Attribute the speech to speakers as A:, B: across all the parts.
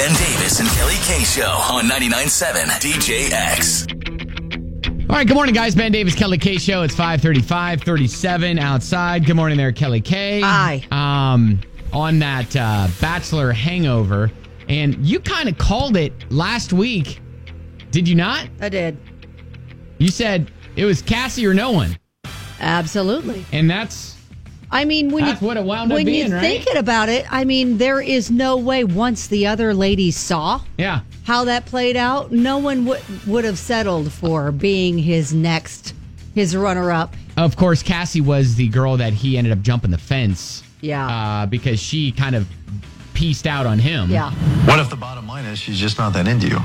A: Ben Davis and Kelly K Show on 99.7 DJX.
B: All right, good morning, guys. Ben Davis, Kelly K Show. It's 5:35, 37 outside. Good morning there, Kelly K.
C: Hi.
B: On that Bachelor hangover, and you kind of called it last week, did you not?
C: I did.
B: You said it was Cassie or no one.
C: Absolutely.
B: And that's
C: what it wound up being,
B: when you're
C: right? Thinking about it, there is no way once the other ladies saw how that played out, no one would have settled for being his runner-up.
B: Of course, Cassie was the girl that he ended up jumping the fence.
C: Yeah.
B: Because she kind of pieced out on him.
C: Yeah.
D: What if the bottom line is she's just not that into you?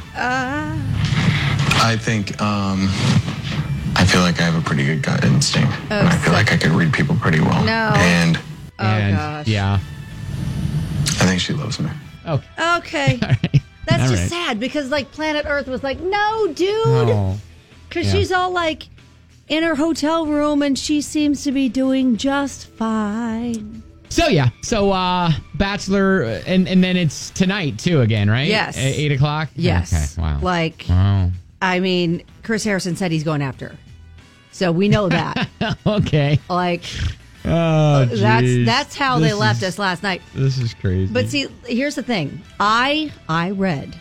D: I think, I feel like I have a pretty good gut instinct. And I feel like I could read people pretty well.
C: No.
D: And
C: gosh.
B: Yeah.
D: I think she loves me.
C: Okay.
B: All right.
C: That's
B: All
C: just
B: right.
C: sad because Planet Earth was like, no, dude. Because she's all in her hotel room and she seems to be doing just fine.
B: So Bachelor, and then it's tonight too again, right?
C: Yes.
B: 8 o'clock?
C: Yes.
B: Okay, wow.
C: Wow. Chris Harrison said he's going after her. So we know that.
B: Okay.
C: That's how they left us last night.
B: This is crazy.
C: But see, here's the thing. I read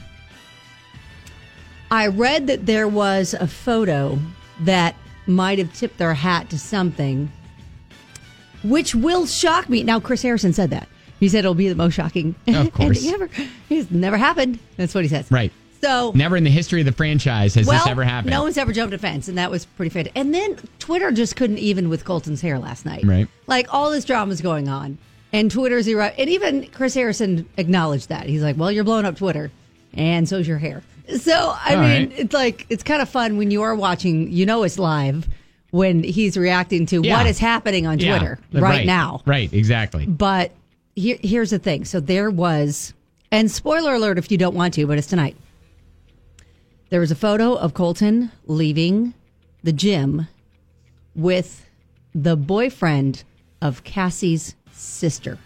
C: that there was a photo that might have tipped their hat to something, which will shock me. Now, Chris Harrison said that. He said it'll be the most shocking.
B: Of course.
C: It's never happened. That's what he says.
B: Right.
C: So
B: never in the history of the franchise has this ever happened.
C: No one's ever jumped a fence, and that was pretty fair. And then Twitter just couldn't even with Colton's hair last night.
B: Right.
C: All this drama's going on, and Twitter's and even Chris Harrison acknowledged that. He's like, well, you're blowing up Twitter, and so's your hair. So, it's kind of fun when you are watching, it's live, when he's reacting to what is happening on Twitter right now.
B: Right, exactly.
C: But here's the thing. So there was, and spoiler alert if you don't want to, but it's tonight. There was a photo of Colton leaving the gym with the boyfriend of Cassie's sister.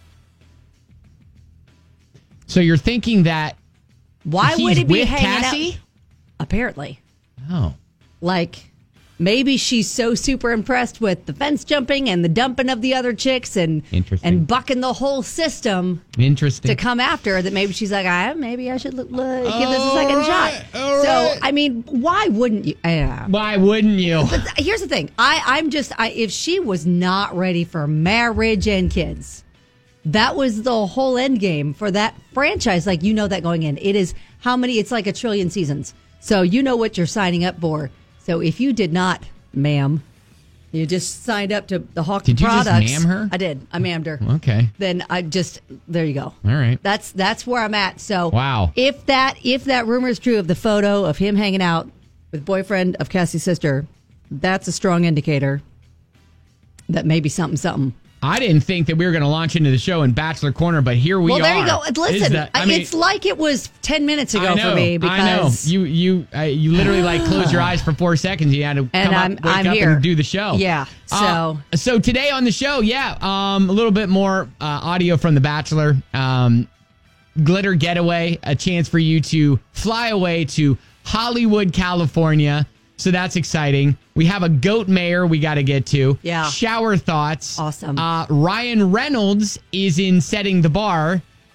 B: So you're thinking that
C: why
B: he's
C: would he be
B: with
C: hanging
B: Cassie?
C: out? Apparently.
B: Oh.
C: Maybe she's so super impressed with the fence jumping and the dumping of the other chicks and bucking the whole system to come after her that maybe she's like, maybe I should give this a second shot. So, why wouldn't you?
B: Why wouldn't you?
C: But here's the thing. If she was not ready for marriage and kids, that was the whole end game for that franchise. That going in. It is how many? It's like 1 trillion seasons. So you know what you're signing up for. So if you did not, ma'am, you just signed up to the Hawk
B: Did you
C: products.
B: just ma'am her?
C: I did. I ma'amed her.
B: Okay.
C: Then there you go.
B: All right.
C: That's where I'm at. So
B: wow.
C: If that rumor is true of the photo of him hanging out with boyfriend of Cassie's sister, that's a strong indicator that maybe something.
B: I didn't think that we were going to launch into the show in Bachelor Corner, but here we are.
C: Well, there you go. Listen, it's like it was 10 minutes ago for me because
B: I know. You literally closed your eyes for 4 seconds. You had to come up, wake up here and do the show.
C: Yeah.
B: So today on the show, a little bit more audio from The Bachelor. Glitter getaway, a chance for you to fly away to Hollywood, California. So that's exciting. We have a goat mayor we got to get to.
C: Yeah.
B: Shower thoughts.
C: Awesome.
B: Ryan Reynolds is in Setting the Bar.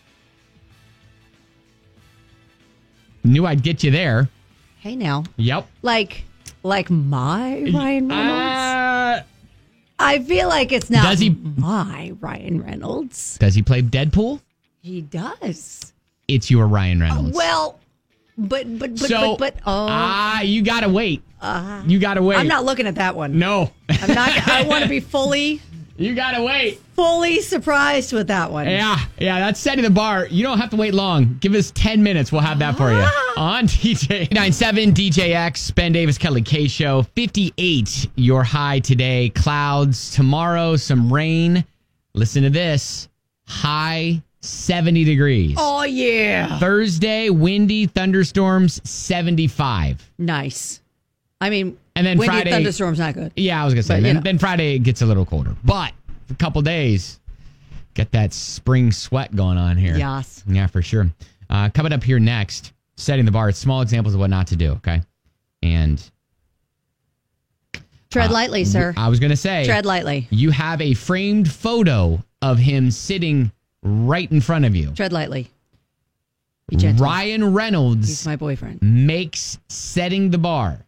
B: Knew I'd get you there.
C: Hey, now.
B: Yep.
C: Like my Ryan Reynolds? I feel like it's not my Ryan Reynolds.
B: Does he play Deadpool?
C: He does.
B: It's your Ryan Reynolds.
C: But
B: you gotta wait. You gotta wait.
C: I'm not looking at that one.
B: No,
C: I'm not. I want to be fully.
B: You gotta wait.
C: Fully surprised with that one.
B: Yeah. That's Setting the Bar. You don't have to wait long. Give us 10 minutes. We'll have that for you on DJ 97 DJX Ben Davis Kelly K Show. 58 your high today. Clouds tomorrow. Some rain. Listen to this. High 70 degrees.
C: Oh, yeah.
B: Thursday, windy, thunderstorms, 75.
C: Nice. And
B: then
C: windy
B: Friday,
C: thunderstorms not good.
B: Yeah, I was going to say. Then Friday, it gets a little colder. But for a couple days, get that spring sweat going on here.
C: Yes.
B: Yeah, for sure. Coming up here next, setting the bar. It's small examples of what not to do, okay? And
C: tread lightly, sir.
B: I was going to say,
C: tread lightly.
B: You have a framed photo of him sitting right in front of you.
C: Tread lightly. Be gentle.
B: Ryan Reynolds.
C: He's my boyfriend.
B: Makes setting the bar.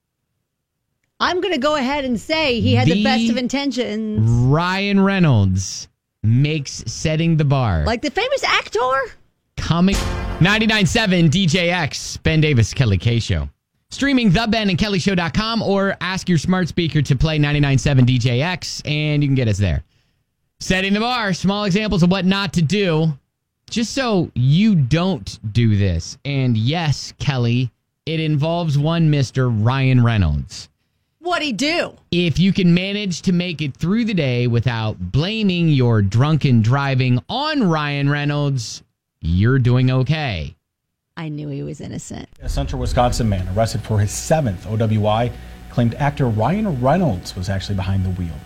C: I'm going to go ahead and say he had the best of intentions.
B: Ryan Reynolds makes setting the bar.
C: Like the famous actor?
B: Coming 99.7 DJX, Ben Davis, Kelly K Show. Streaming thebenandkellyshow.com or ask your smart speaker to play 99.7 DJX and you can get us there. Setting the bar, small examples of what not to do, just so you don't do this. And yes, Kelly, it involves one Mr. Ryan Reynolds.
C: What'd he do?
B: If you can manage to make it through the day without blaming your drunken driving on Ryan Reynolds, you're doing okay.
C: I knew he was innocent.
E: A central Wisconsin man arrested for his 7th OWI claimed actor Ryan Reynolds was actually behind the wheel.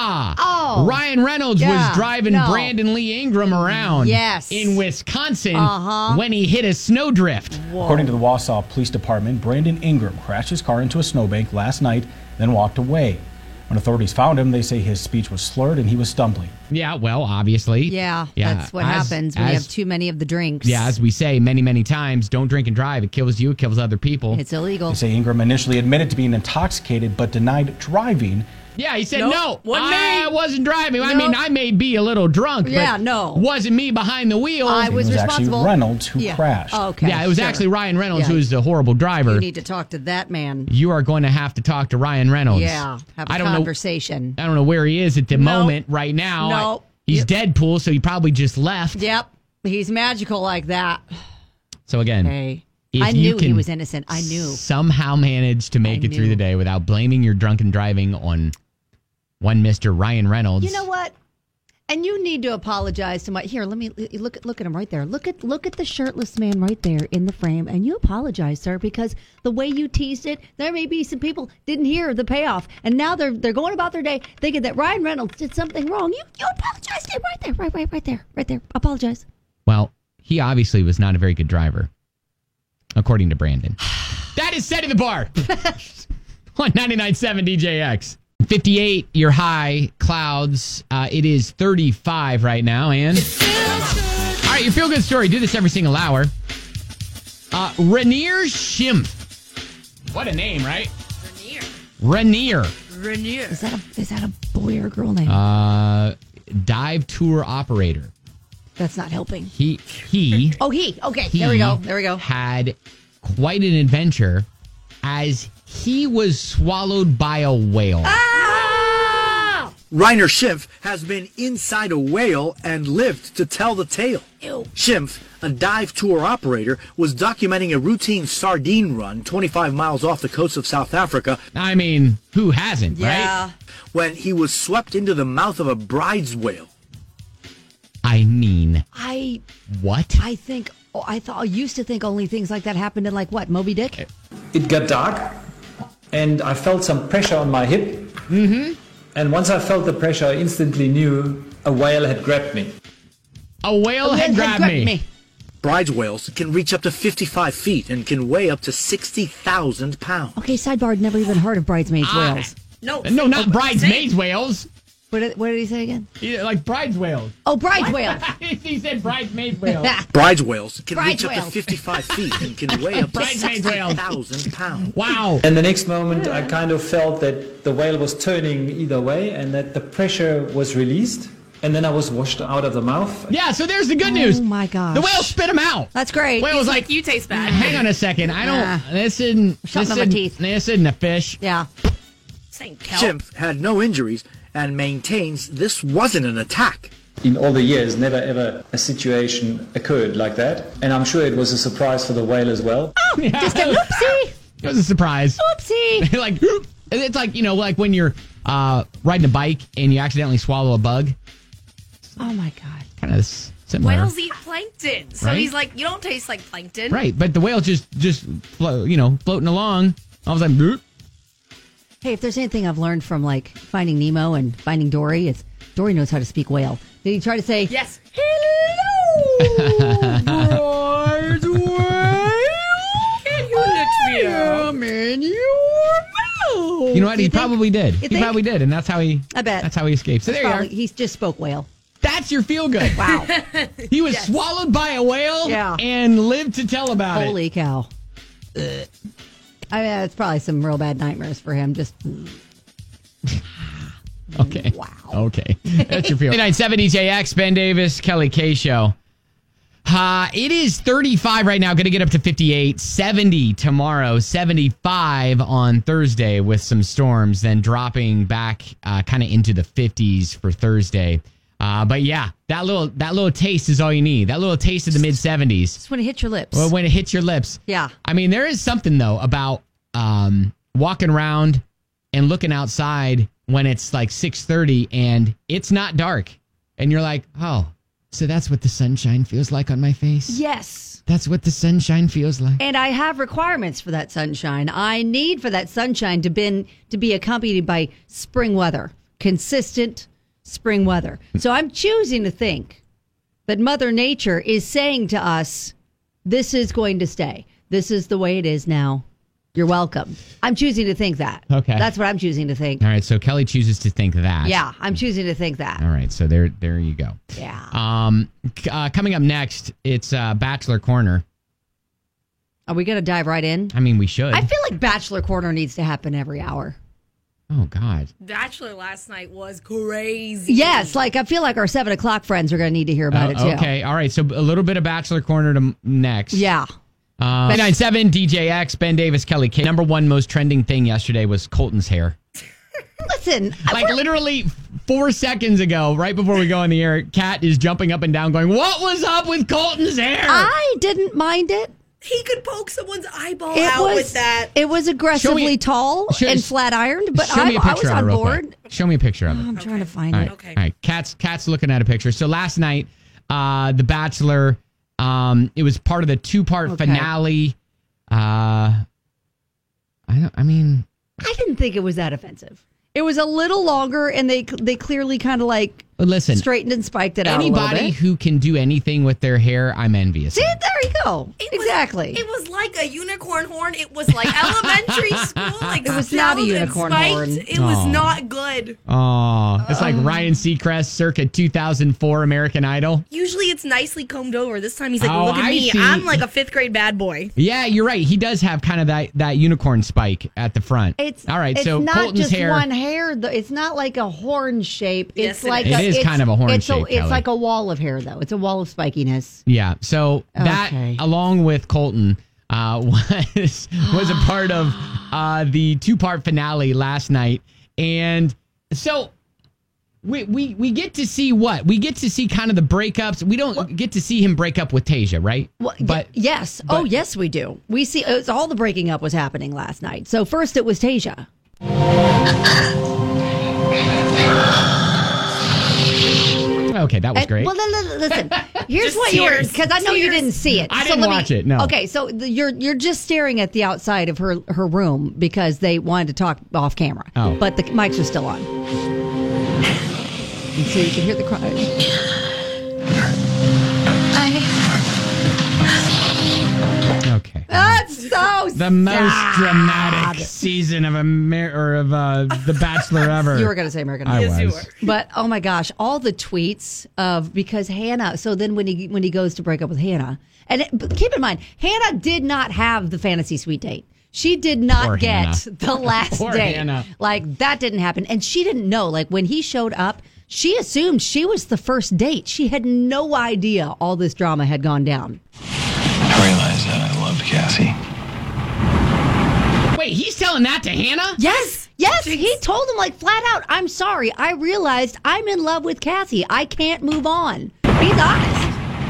B: Ryan Reynolds was driving Brandon Lee Ingram around in Wisconsin when he hit a snowdrift.
C: Whoa.
E: According to the Wausau Police Department, Brandon Ingram crashed his car into a snowbank last night, then walked away. When authorities found him, they say his speech was slurred and he was stumbling.
B: Yeah, well, obviously.
C: Yeah, that's what happens when you have too many of the drinks.
B: Yeah, as we say many, many times, don't drink and drive. It kills you, it kills other people.
C: It's illegal.
E: They say Ingram initially admitted to being intoxicated but denied driving.
B: Yeah, he said,
C: Nope,
B: I wasn't driving. I mean, I may be a little drunk, but wasn't me behind the wheel.
C: I was responsible.
E: Actually Reynolds who crashed.
C: Oh, okay.
B: Yeah, it was actually Ryan Reynolds who was the horrible driver.
C: You need to talk to that man.
B: You are going to have to talk to Ryan Reynolds.
C: Yeah, have a conversation.
B: I don't know where he is at the moment right now.
C: No.
B: He's Deadpool, so he probably just left.
C: Yep. He's magical like that.
B: So again,
C: I knew he was innocent. I knew.
B: Somehow manage to make it through the day without blaming your drunken driving on one Mr. Ryan Reynolds.
C: You know what? And you need to apologize to my. Here, let me look at him right there. Look at the shirtless man right there in the frame, and you apologize, sir, because the way you teased it, there may be some people didn't hear the payoff, and now they're going about their day thinking that Ryan Reynolds did something wrong. You apologize to him right there. Apologize.
B: Well, he obviously was not a very good driver, according to Brandon. That is setting the bar on 99.7 DJX. 58, your high, clouds. It is 35 right now, and all right, your feel-good story. Do this every single hour. Rainier Schimpf. What a name, right? Rainier.
C: Is that a boy or a girl name?
B: Dive tour operator.
C: That's not helping.
B: He.
C: Okay, there we go.
B: Had quite an adventure as he was swallowed by a whale.
F: Rainer Schimpf has been inside a whale and lived to tell the tale.
C: Ew.
F: Schimpf, a dive tour operator, was documenting a routine sardine run 25 miles off the coast of South Africa.
B: I mean, who hasn't, right?
F: When he was swept into the mouth of a bride's whale.
B: I mean, what?
C: I used to think only things like that happened in Moby Dick?
G: It got dark, and I felt some pressure on my hip.
B: Mm-hmm.
G: And once I felt the pressure, I instantly knew a whale had grabbed me.
B: A whale had grabbed me.
F: Bride's whales can reach up to 55 feet and can weigh up to 60,000 pounds.
C: Okay, sidebar, I'd never even heard of bridesmaids whales.
B: No, not bridesmaids whales.
C: What did he say again?
B: Like bride's whales.
C: Oh, bride's whales.
B: He said bridesmaids whales.
F: Bride's whales can reach up to 55 feet and can weigh up to
B: Bridesmaids whales.
F: 60,000 pounds.
B: Wow.
G: And the next moment, I kind of felt that the whale was turning either way and that the pressure was released. And then I was washed out of the mouth.
B: Yeah, so there's the good news.
C: Oh, my gosh.
B: The whale spit him out.
C: That's great.
B: Whale was
H: like, you taste bad.
B: Hang on a second. I don't... This isn't a fish.
C: Yeah.
F: Schimpf had no injuries and maintains this wasn't an attack.
G: In all the years, never ever a situation occurred like that. And I'm sure it was a surprise for the whale as well.
C: Oh, just a whoopsie.
B: It was a surprise.
C: Whoopsie.
B: Like, it's like, like when you're riding a bike and you accidentally swallow a bug.
C: Oh, my God.
B: Kind of similar.
H: Whales eat plankton. So
B: right?
H: he's like, you don't taste like plankton.
B: Right, but the whale just floating along. All of a sudden, boop.
C: Hey, if there's anything I've learned from Finding Nemo and Finding Dory, it's Dory knows how to speak whale. Did he try to say
H: yes?
C: Hello,
B: what? He probably did. He
C: think?
B: probably did, and that's how he.
C: I bet.
B: That's how he escaped. So there you are.
C: He just spoke whale.
B: That's your feel good.
C: Wow.
B: He was swallowed by a whale and lived to tell about it.
C: Holy cow. I mean, it's probably some real bad nightmares for him. Just.
B: Okay.
C: Wow.
B: Okay. That's your feel. 970 JX, Ben Davis, Kelly K Show. It is 35 right now. Going to get up to 58. 70 tomorrow. 75 on Thursday with some storms. Then dropping back kind of into the 50s for Thursday. But yeah, that little taste is all you need. That little taste of the mid 70s.
C: Just when it hits your lips.
B: Well, when it hits your lips.
C: Yeah.
B: I mean, there is something though about walking around and looking outside when it's like 6:30 and it's not dark, and you're like, oh, so that's what the sunshine feels like on my face.
C: Yes.
B: That's what the sunshine feels like.
C: And I have requirements for that sunshine. I need for that sunshine to be accompanied by spring weather, consistent spring weather. So I'm choosing to think that Mother Nature is saying to us, this is going to stay. This is the way it is now. You're welcome. I'm choosing to think that.
B: Okay.
C: That's what I'm choosing to think.
B: All right, so Kelly chooses to think that.
C: Yeah, I'm choosing to think that.
B: All right, so there you go.
C: Yeah.
B: Coming up next, it's Bachelor Corner.
C: Are we going to dive right in?
B: I mean, we should.
C: I feel like Bachelor Corner needs to happen every hour.
B: Oh, God.
H: Bachelor last night was crazy.
C: Yes, like I feel like our 7 o'clock friends are going to need to hear about it too.
B: Okay, all right, so a little bit of Bachelor Corner next.
C: Yeah.
B: 997 DJX, Ben Davis, Kelly K. Number one most trending thing yesterday was Colton's hair.
C: Listen.
B: Like literally 4 seconds ago, right before we go on the air, Kat is jumping up and down going, what was up with Colton's hair?
C: I didn't mind it.
H: He could poke someone's eyeball out with that.
C: It was aggressively tall and flat ironed, but I was on board.
B: Show me a picture of it.
C: I'm trying to find
B: All
C: it.
B: right. Okay. All right. Kat's looking at a picture. So last night, The Bachelor, it was part of the 2-part finale. I
C: didn't think it was that offensive. It was a little longer, and they clearly kind of like straightened and spiked it out a little bit.
B: Anybody who can do anything with their hair, I'm envious.
C: See, there you go. Exactly.
H: It was like a unicorn horn. It was like elementary school. Like
C: it was not a unicorn horn.
H: It was not good.
B: Oh, it's like Ryan Seacrest circa 2004 American Idol.
H: Usually it's nicely combed over. This time he's like, look at
B: I
H: me.
B: see.
H: I'm like a 5th grade bad boy.
B: Yeah, you're right. He does have kind of that unicorn spike at the front. All right, so
C: not
B: Colton's
C: just
B: hair.
C: one hair. It's not like a horn shape. It's like
B: it is kind of a horn shape.
C: It's
B: Kelly.
C: like a wall of hair, though. It's a wall of spikiness.
B: Yeah. So that, along with Colton, was a part of the 2-part finale last night, and so we get to see what we get to see kind of the breakups. We don't get to see him break up with Tasia, right?
C: Well, yes. Yes, we do. We see all the breaking up was happening last night. So first it was Tasia.
B: Okay, that was great.
C: Well, listen. Here's what you were, because I know you didn't see it.
B: I didn't watch it. No.
C: Okay, so you're just staring at the outside of her room because they wanted to talk off camera.
B: Oh.
C: But the mics are still on, and so you can hear the cry.
B: Okay.
C: That's so
B: the most dramatic season of The Bachelor ever.
C: You were going to say American
B: Idol.
C: Yes,
B: you
C: were. But oh my gosh, all the tweets because Hannah. So then when he goes to break up with Hannah, but keep in mind, Hannah did not have the fantasy suite date. She did not get the last date.
B: Hannah.
C: Like that didn't happen, and she didn't know. Like when he showed up, she assumed she was the first date. She had no idea all this drama had gone down.
D: I realized that I loved Cassie.
B: Wait, he's telling that to Hannah?
C: Yes. He told him like flat out, I'm sorry. I realized I'm in love with Cassie. I can't move on. He's honest.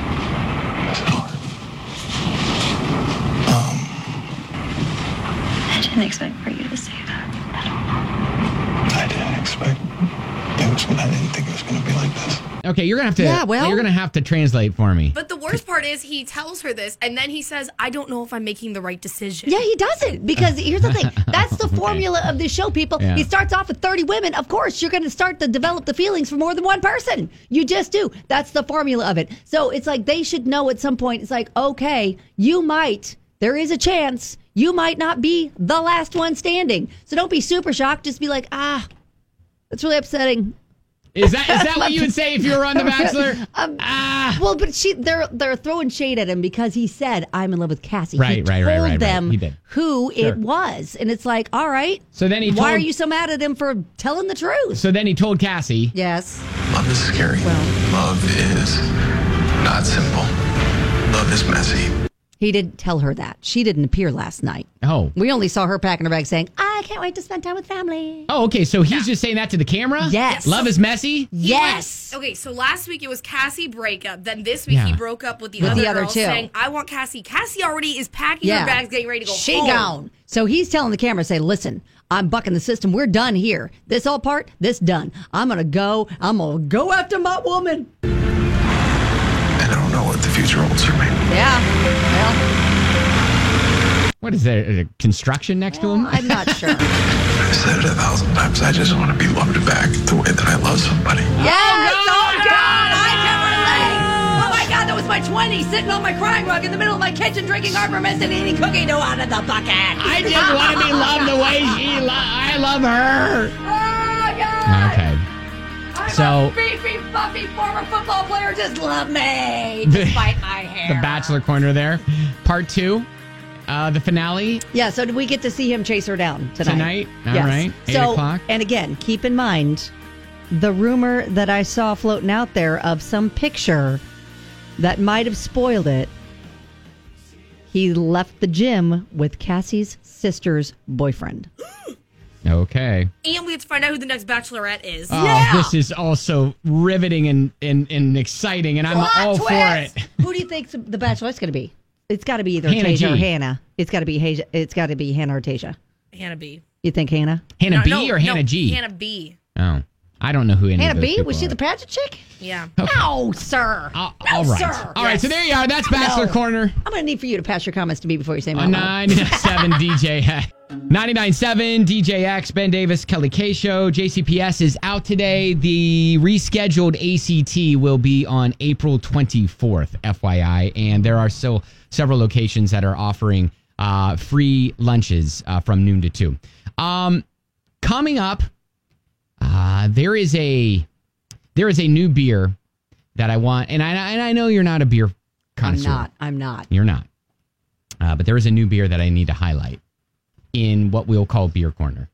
I: I didn't expect for you to say that at all.
D: I didn't expect I didn't think it was going to be like this.
B: Okay, you're gonna have to translate for me.
H: But the worst part is he tells her this, and then he says, "I don't know if I'm making the right decision."
C: Yeah, he doesn't, because here's the thing. That's the formula of this show, people.
B: Yeah.
C: He starts off with 30 women. Of course, you're going to start to develop the feelings for more than one person. You just do. That's the formula of it. So it's like they should know at some point. It's like, okay, there is a chance You might not be the last one standing. So don't be super shocked. Just be like, that's really upsetting.
B: Is that what you would say if you were on The Bachelor?
C: Well, but they're throwing shade at him because he said, I'm in love with Cassie.
B: Right,
C: he
B: right.
C: told them
B: He did.
C: who it was. And it's like, all right.
B: So then
C: why are you so mad at him for telling the truth?
B: So then he told Cassie.
C: Yes.
D: Love is scary. Love is not simple. Love is messy.
C: He didn't tell her that. She didn't appear last night.
B: Oh.
C: We only saw her packing her bag saying, I can't wait to spend time with family.
B: Oh, okay. So he's just saying that to the camera?
C: Yes.
B: Love is messy?
C: Yes.
H: Okay, so last week it was Cassie breakup. Then this week he broke up with the other girl
C: two.
H: saying, I want Cassie. Cassie already is packing her bags, getting ready to go home.
C: She gone. So he's telling the camera, say, listen, I'm bucking the system. We're done here. This all part, this done. I'm going to go after my woman.
D: And I don't know what the future holds for me.
C: Yeah. Well,
B: what is there? A construction next to him?
C: I'm not sure.
D: I've said it 1,000 times. I just want to be loved back the way that I love somebody.
C: Yes! Oh, God! I can relate! Oh, my God, that was my 20 sitting on my crying rug in the middle of my kitchen drinking Arbor Mist and eating cookie dough out of the bucket.
B: I just want to be loved the way I love her.
C: Oh, God!
B: Okay.
C: I'm a beefy, puffy former football player. Just love me, despite my hair.
B: The Bachelor Corner there. Part 2. The finale.
C: Yeah, so we get to see him chase her down tonight.
B: All right. 8 o'clock.
C: And again, keep in mind the rumor that I saw floating out there of some picture that might have spoiled it. He left the gym with Cassie's sister's boyfriend.
B: Okay.
H: And we have to find out who the next Bachelorette is.
B: Oh, this is also riveting and exciting, and I'm all for it.
C: Who do you think the Bachelorette's going to be? It's got to be either
B: Hannah
C: Tasia
B: G.
C: or Hannah. It's got to be Hannah or Tasia.
H: Hannah B.
C: You think Hannah?
B: Hannah B or Hannah G?
H: Hannah B.
B: Oh, I don't know who any
C: Hannah
B: of those
C: B?
B: people
C: Was she
B: are.
C: the pageant chick?
H: Yeah.
B: Okay.
C: No, sir.
B: All
C: no,
B: right.
C: sir.
B: All right, so there you are. That's Bachelor Corner.
C: I'm going to need for you to pass your comments to me before you say my
B: On
C: line.
B: 99.7 DJX. 99.7 DJX, Ben Davis, Kelly K Show. JCPS is out today. The rescheduled ACT will be on April 24th, FYI. And there are still several locations that are offering free lunches from noon to 2. Coming up, there is a new beer that I want, and I know you're not a beer connoisseur.
C: I'm not.
B: You're not. But there is a new beer that I need to highlight in what we'll call Beer Corner.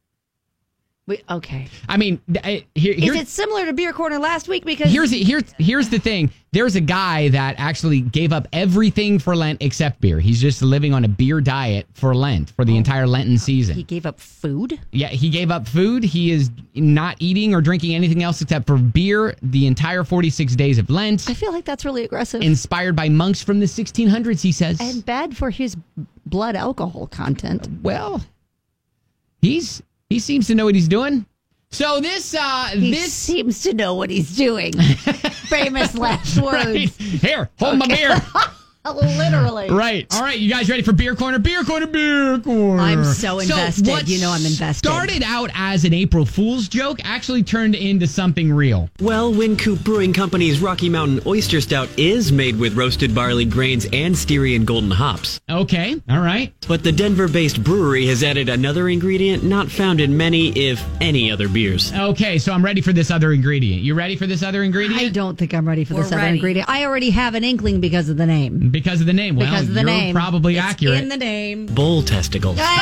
C: Okay.
B: I mean,
C: is it similar to Beer Corner last week? Because
B: here's the thing. There's a guy that actually gave up everything for Lent except beer. He's just living on a beer diet for Lent, for the entire Lenten season.
C: He gave up food?
B: Yeah, he gave up food. He is not eating or drinking anything else except for beer the entire 46 days of Lent.
C: I feel like that's really aggressive.
B: Inspired by monks from the 1600s, he says.
C: And bad for his blood alcohol content.
B: Well, he seems to know what he's doing. So this
C: seems to know what he's doing. Famous last words.
B: Right. Here, hold my beer.
C: Literally.
B: Right. All right, you guys ready for Beer Corner? Beer Corner, Beer Corner.
C: I'm so invested.
B: What
C: I'm invested.
B: Started out as an April Fool's joke actually turned into something real.
J: Well, Wincoop Brewing Company's Rocky Mountain Oyster Stout is made with roasted barley grains and Styrian golden hops.
B: Okay, all right.
J: But the Denver-based brewery has added another ingredient not found in many, if any, other beers.
B: Okay, so I'm ready for this other ingredient. You ready for this other ingredient?
C: I don't think I'm ready for this other ingredient. I already have an inkling because of the name.
B: Because of the name. Well,
C: because of the
B: you're
C: name.
B: Probably
C: it's
B: accurate.
C: in the name.
J: Bull testicles.
C: No!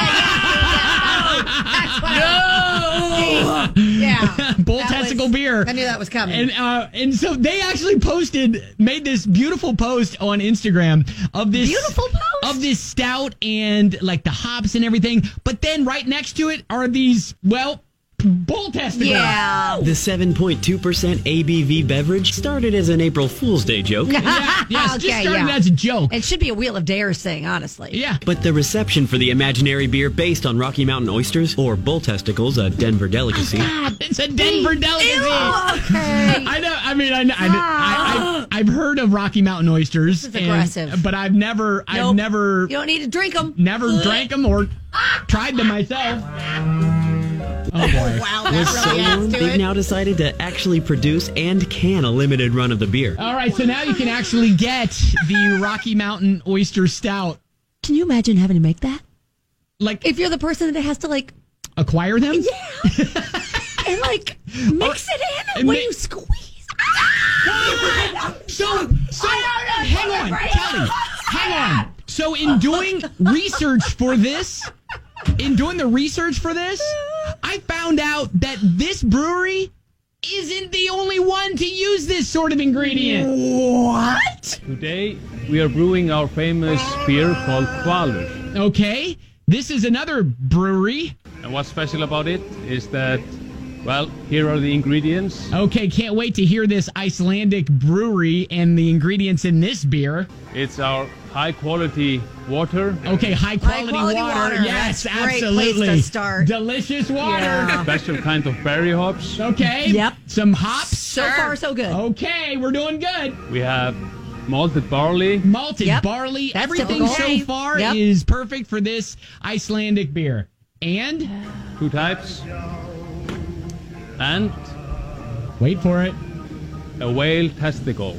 C: Yeah.
B: Bull testicle beer.
C: I knew that was coming.
B: And so they actually made this beautiful post on Instagram of this
C: beautiful post
B: of this stout and like the hops and everything. But then right next to it are these bull testicles.
C: Yeah.
J: The 7.2% ABV beverage started as an April Fool's Day joke.
B: Just started as a joke.
C: It should be a Wheel of Dares thing, honestly.
B: Yeah.
J: But the reception for the imaginary beer based on Rocky Mountain oysters, or bull testicles, a Denver delicacy.
B: Oh, God, it's a Denver delicacy.
C: Okay.
B: I know. I mean, I've heard of Rocky Mountain oysters.
C: This is aggressive.
B: But I've never.
C: You don't need to drink them.
B: Never drank them or tried them myself. Oh boy.
C: Wow,
J: With
C: that really adds to
J: they've
C: it.
J: now decided to actually produce and can a limited run of the beer.
B: All right, so now you can actually get the Rocky Mountain Oyster Stout.
C: Can you imagine having to make that?
B: like
C: if you're the person that has to like
B: acquire them,
C: and like mix it in, and when you squeeze.
B: So hang on, Kelly. Hang on. So in doing research for this, I found out that this brewery isn't the only one to use this sort of ingredient.
C: What?
K: Today, we are brewing our famous beer called Hvalur.
B: Okay, this is another brewery.
K: And what's special about it is that, well, here are the ingredients.
B: Okay, can't wait to hear this Icelandic brewery and the ingredients in this beer.
K: It's our high-quality water.
B: Okay, high-quality water. Yes,
C: That's a great
B: absolutely.
C: place to start.
B: Delicious water.
C: Yeah.
K: Special kind of berry hops.
B: Okay.
C: Yep.
B: Some hops.
C: So far, so good.
B: Okay, we're doing good.
K: We have malted barley.
B: Malted barley.
C: That's
B: Everything
C: typical.
B: so far
C: Yep.
B: is perfect for this Icelandic beer. And?
K: 2 types. And
B: wait for it.
K: a whale testicle.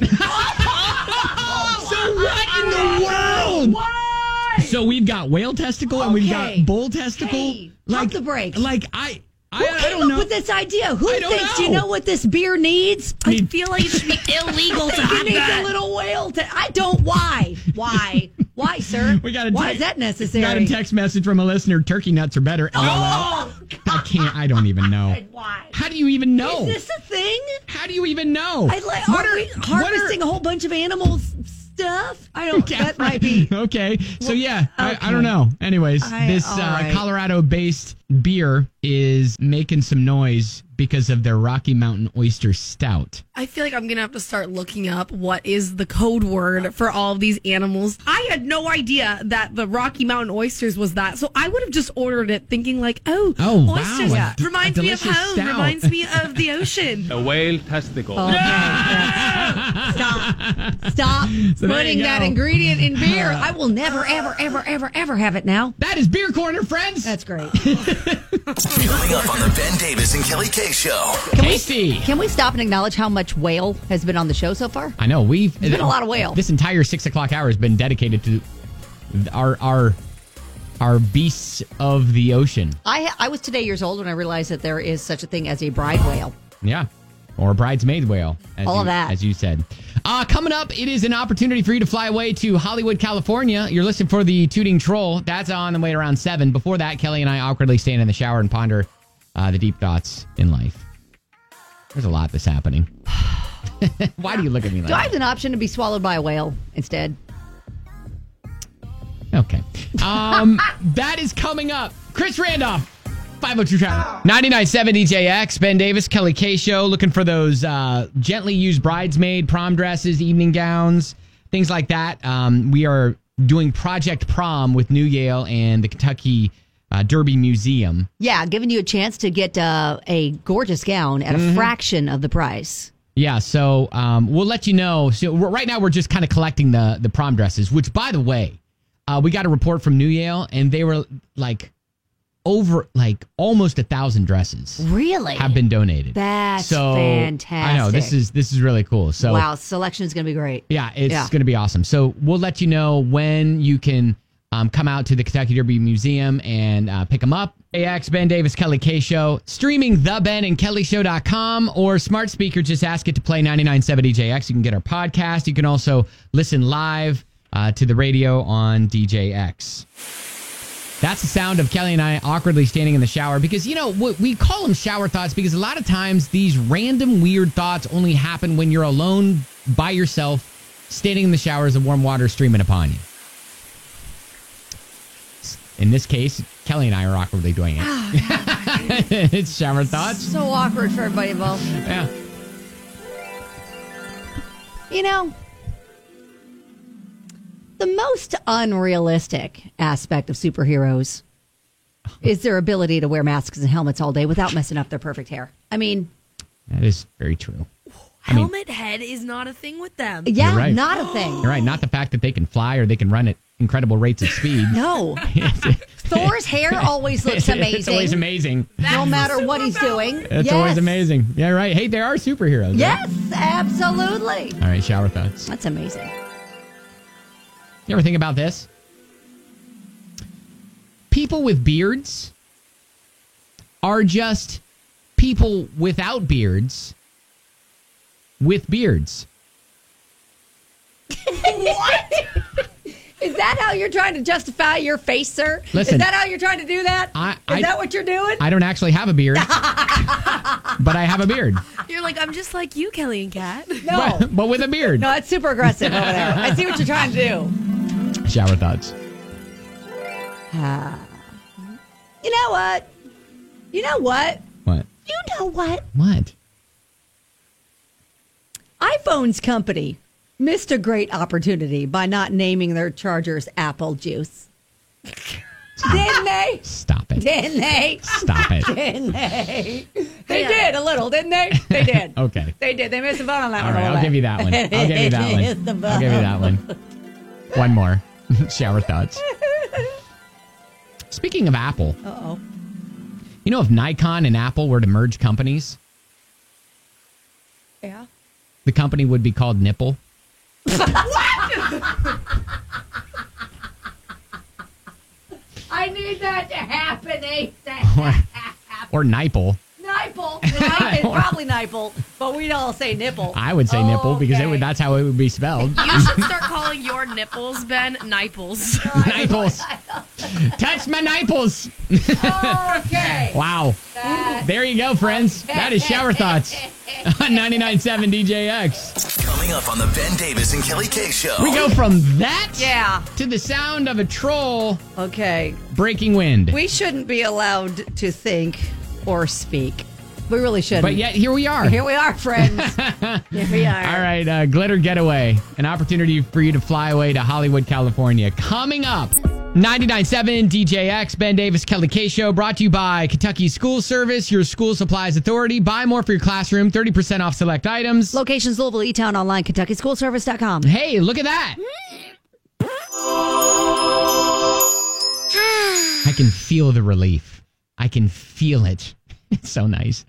B: So what in the world?
C: What?
B: So we've got whale testicle and we've got bull testicle.
C: Hey, pump the brakes.
B: Like
C: Who came
B: don't
C: up
B: know.
C: with this idea? Who
B: I don't
C: thinks? Do you
B: know.
C: know what this beer needs?
H: I feel like it should be illegal to
C: You
H: have
C: need
H: that.
C: a little whale. I don't. Why? Why, sir?
B: We got a
C: Why is that necessary?
B: Got a text message from a listener. Turkey nuts are better.
C: Oh,
B: I don't even know.
C: Why?
B: How do you even know?
C: Is this a thing?
B: How do you even know?
C: Are we harvesting a whole bunch of animals stuff? I don't. That might be.
B: Okay. So yeah, I don't know. Anyways, this
C: all right.
B: Colorado-based beer is making some noise because of their Rocky Mountain Oyster Stout.
H: I feel like I'm going to have to start looking up what is the code word for all of these animals. I had no idea that the Rocky Mountain oysters was that. So I would have just ordered it thinking like,
B: wow,
H: oysters reminds me of
B: delicious
H: home,
B: stout.
H: reminds me of the ocean.
K: A whale testicle.
C: Stop
B: So there
C: putting
B: you
C: that
B: go.
C: ingredient in beer. I will never, ever, ever, ever, ever have it now.
B: That is Beer Corner, friends.
C: That's great.
A: Coming up on the Ben Davis and Kelly K Show.
B: Tasty.
C: Can we stop and acknowledge how much whale has been on the show so far?
B: I know we've
C: been a lot of whale.
B: This entire 6 o'clock hour has been dedicated to our beasts of the ocean.
C: I was today years old when I realized that there is such a thing as a bride whale.
B: Yeah. Or a bridesmaid whale.
C: All of that.
B: As you said. Coming up, it is an opportunity for you to fly away to Hollywood, California. You're listening for the Tooting Troll. That's on the way around 7. Before that, Kelly and I awkwardly stand in the shower and ponder the deep thoughts in life. There's a lot that's happening. Why do you look at me like
C: Do I
B: that?
C: have an option to be swallowed by a whale instead?
B: Okay. That is coming up. Chris Randolph, 502 Traffic. 99.7 DJX, Ben Davis, Kelly K Show, looking for those gently used bridesmaid, prom dresses, evening gowns, things like that. We are doing Project Prom with New Yale and the Kentucky Derby Museum.
C: Yeah, giving you a chance to get a gorgeous gown at a fraction of the price.
B: Yeah, so we'll let you know. So right now we're just kind of collecting the prom dresses, which, by the way, we got a report from New Yale, and they were over almost 1,000 dresses.
C: Really?
B: Have been donated.
C: That's
B: so
C: fantastic.
B: I know this is really cool. So
C: wow, selection is going to be great.
B: Yeah, it's going to be awesome. So we'll let you know when you can come out to the Kentucky Derby Museum and pick them up. AX, Ben Davis, Kelly K Show, streaming thebenandkellyshow.com or smart speaker. Just ask it to play 99.7 DJX. You can get our podcast. You can also listen live to the radio on DJX. That's the sound of Kelly and I awkwardly standing in the shower because, we call them shower thoughts because a lot of times these random weird thoughts only happen when you're alone by yourself, standing in the shower as the warm water streaming upon you. In this case, Kelly and I are awkwardly doing it. It's shower thoughts.
C: So awkward for everybody involved.
B: Yeah.
C: The most unrealistic aspect of superheroes is their ability to wear masks and helmets all day without messing up their perfect hair. I mean,
B: that is very true.
H: Helmet head is not a thing with them.
C: Yeah,
B: You're right.
C: not a thing.
B: You're right. Not the fact that they can fly or they can run at incredible rates of speed.
C: No. Thor's hair always looks amazing.
B: It's always amazing.
C: No matter what he's doing.
B: It's always amazing. Yeah, right. Hey, they are superheroes.
C: Yes,
B: Right?
C: absolutely.
B: All right, shower thoughts.
C: That's amazing.
B: You ever think about this? people with beards are just people without beards with beards.
C: What? Is that how you're trying to justify your face, sir?
B: Listen,
C: is that how you're trying to do that? Is that what you're doing?
B: I don't actually have a beard, but I have a beard.
H: You're like, I'm just like you, Kelly and Kat.
C: No.
B: But with a beard.
C: No, it's super aggressive over there. I see what you're trying to do.
B: Shower thoughts.
C: You know what? You know what?
B: What?
C: You know what?
B: What?
C: iPhone's company missed a great opportunity by not naming their chargers apple juice. Didn't they?
B: Stop it.
C: Didn't they?
B: Stop it.
C: Didn't they? They did a little, didn't they? They did.
B: Okay.
C: They did. They missed the vote on that
B: All
C: one.
B: right, I'll give you that one. I'll give you that one. I'll give you that one. One more. Shower thoughts. Speaking of Apple.
C: Uh-oh.
B: You know, if Nikon and Apple were to merge companies,
C: Yeah.
B: the company would be called Nipple.
C: I need that to happen, ASAP.
B: Or Nipple.
C: Nipple. It's probably nipple, but we'd all say nipple.
B: I would say nipple because that's how it would be spelled.
H: You should start calling your nipples, Ben, nipples.
B: Nipples. Touch my nipples.
C: Okay.
B: Wow. There you go, friends. That is Shower Thoughts on 99.7 DJX.
A: Coming up on the Ben Davis and Kelly K Show.
B: We go from that to the sound of a troll.
C: Okay.
B: Breaking wind.
C: We shouldn't be allowed to think or speak. We really shouldn't.
B: But yet, here we are.
C: Here we are, friends. Here we are.
B: All right, Glitter Getaway. An opportunity for you to fly away to Hollywood, California. Coming up, 99.7 DJX, Ben Davis, Kelly K Show, brought to you by Kentucky School Service, your school supplies authority. Buy more for your classroom, 30% off select items.
C: Locations, Louisville, E-Town, online, KentuckySchoolService.com.
B: Hey, look at that. I can feel the relief. I can feel it. It's so nice.